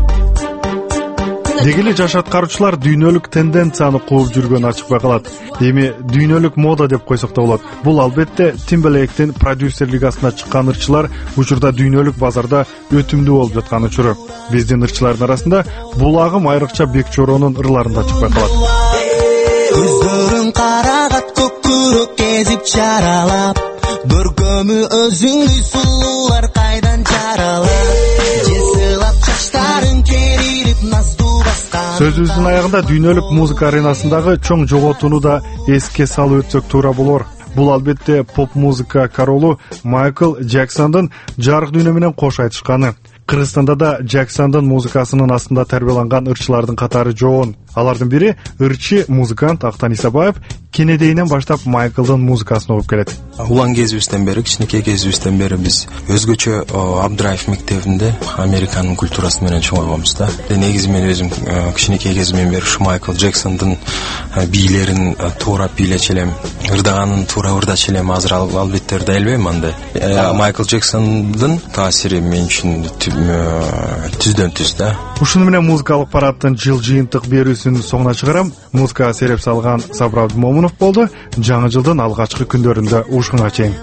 Дегеле жаш аткаруучулар дүйнөлүк тенденцияны кууп жүргөнү ачык байкалат. Эми дүйнөлүк мода деп койсок да болот. Бул албетте Timberlake'тин продюсерлик астына чыккан ырчылар учурда дүйнөлүк базарда өтүмдүү болуп жаткан учуру. Биздин ырчылардын арасында бул агым айрыкча Бекчоронун ырларында ачык байкалат. Көздөрүн карагат көкүрөк кезип чаралап, бөркөмү өзүңдү сулуулар кайдан жаралат, жесылап чачтарын керирип наздуу баскан. Сөзүбүздүн аягында дүйнөлүк музыка аренасындагы чоң жоготууну да эске салып өтсөк туура болор. Бул албетте поп музыка королу Майкл Джексондун жарык дүйнө менен кош айтышканы. Кыргызстанда да Джексондун музыкасынын астында тарбияланган ырчылардын катары жоон. Алардын бири ырчы музыкант Актан Исабаев кенедейинен баштап Майклдын музыкасын угуп келет. Улан кезибизден бери, кичинекей кезибизден бери биз өзгөчө Абдраев мектебинде Американын культурасы менен чоңойгонбуз да. Негизи мен өзүм кичинекей кезимден бери ушу Майкл Джексондун бийлерин туура бийлечү элем, ырдаганын туура ырдачу элем. Азыр албетте да элбейм андай. Майкл Джексондун таасири мен үчүн түздөн түз да. Ушуну менен музыкалык парадтын жыл жыйынтык берүүсүн соңуна чыгарам. Музыкага сереп салган Сабыр Абдымомунов болду. Жаңы жылдын алгачкы күндөрүндө ушуна чейин.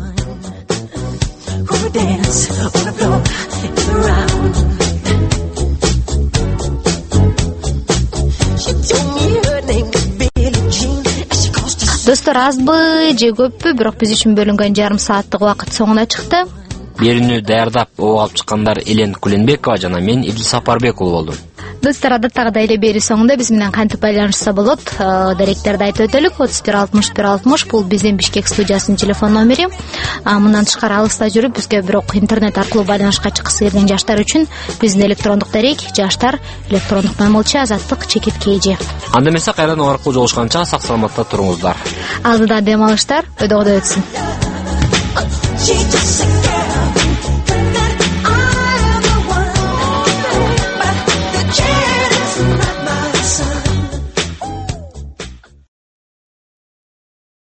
Достор, азбы же көппү, бирок биз үчүн бөлүнгөн жарым сааттык убакыт соңуна чыкты. Берүүнү даярдап ого алып чыккандар Элен Куленбекова жана мен Идил Сапарбек уулу болдум. Достор, адаттагыдай эле берүү соңунда биз менен кантип байланышса болот? Даректерди айтып өтөлүк. отуз бир алтымыш бир алтымыш бул биздин Бишкек студиясынын телефон номери. Мындан тышкары алыста жүрүп бизге бирок интернет аркылуу байланышка чыккысы келген жаштар үчүн биздин электрондук дарек жаштар электрондук маймылчы азаттык чекит kg. Анда эмесе кайрадан аркылуу жолугушканча сак саламатта туруңуздар. Алдыда дем алыштар өйдөгөдө өтсүн.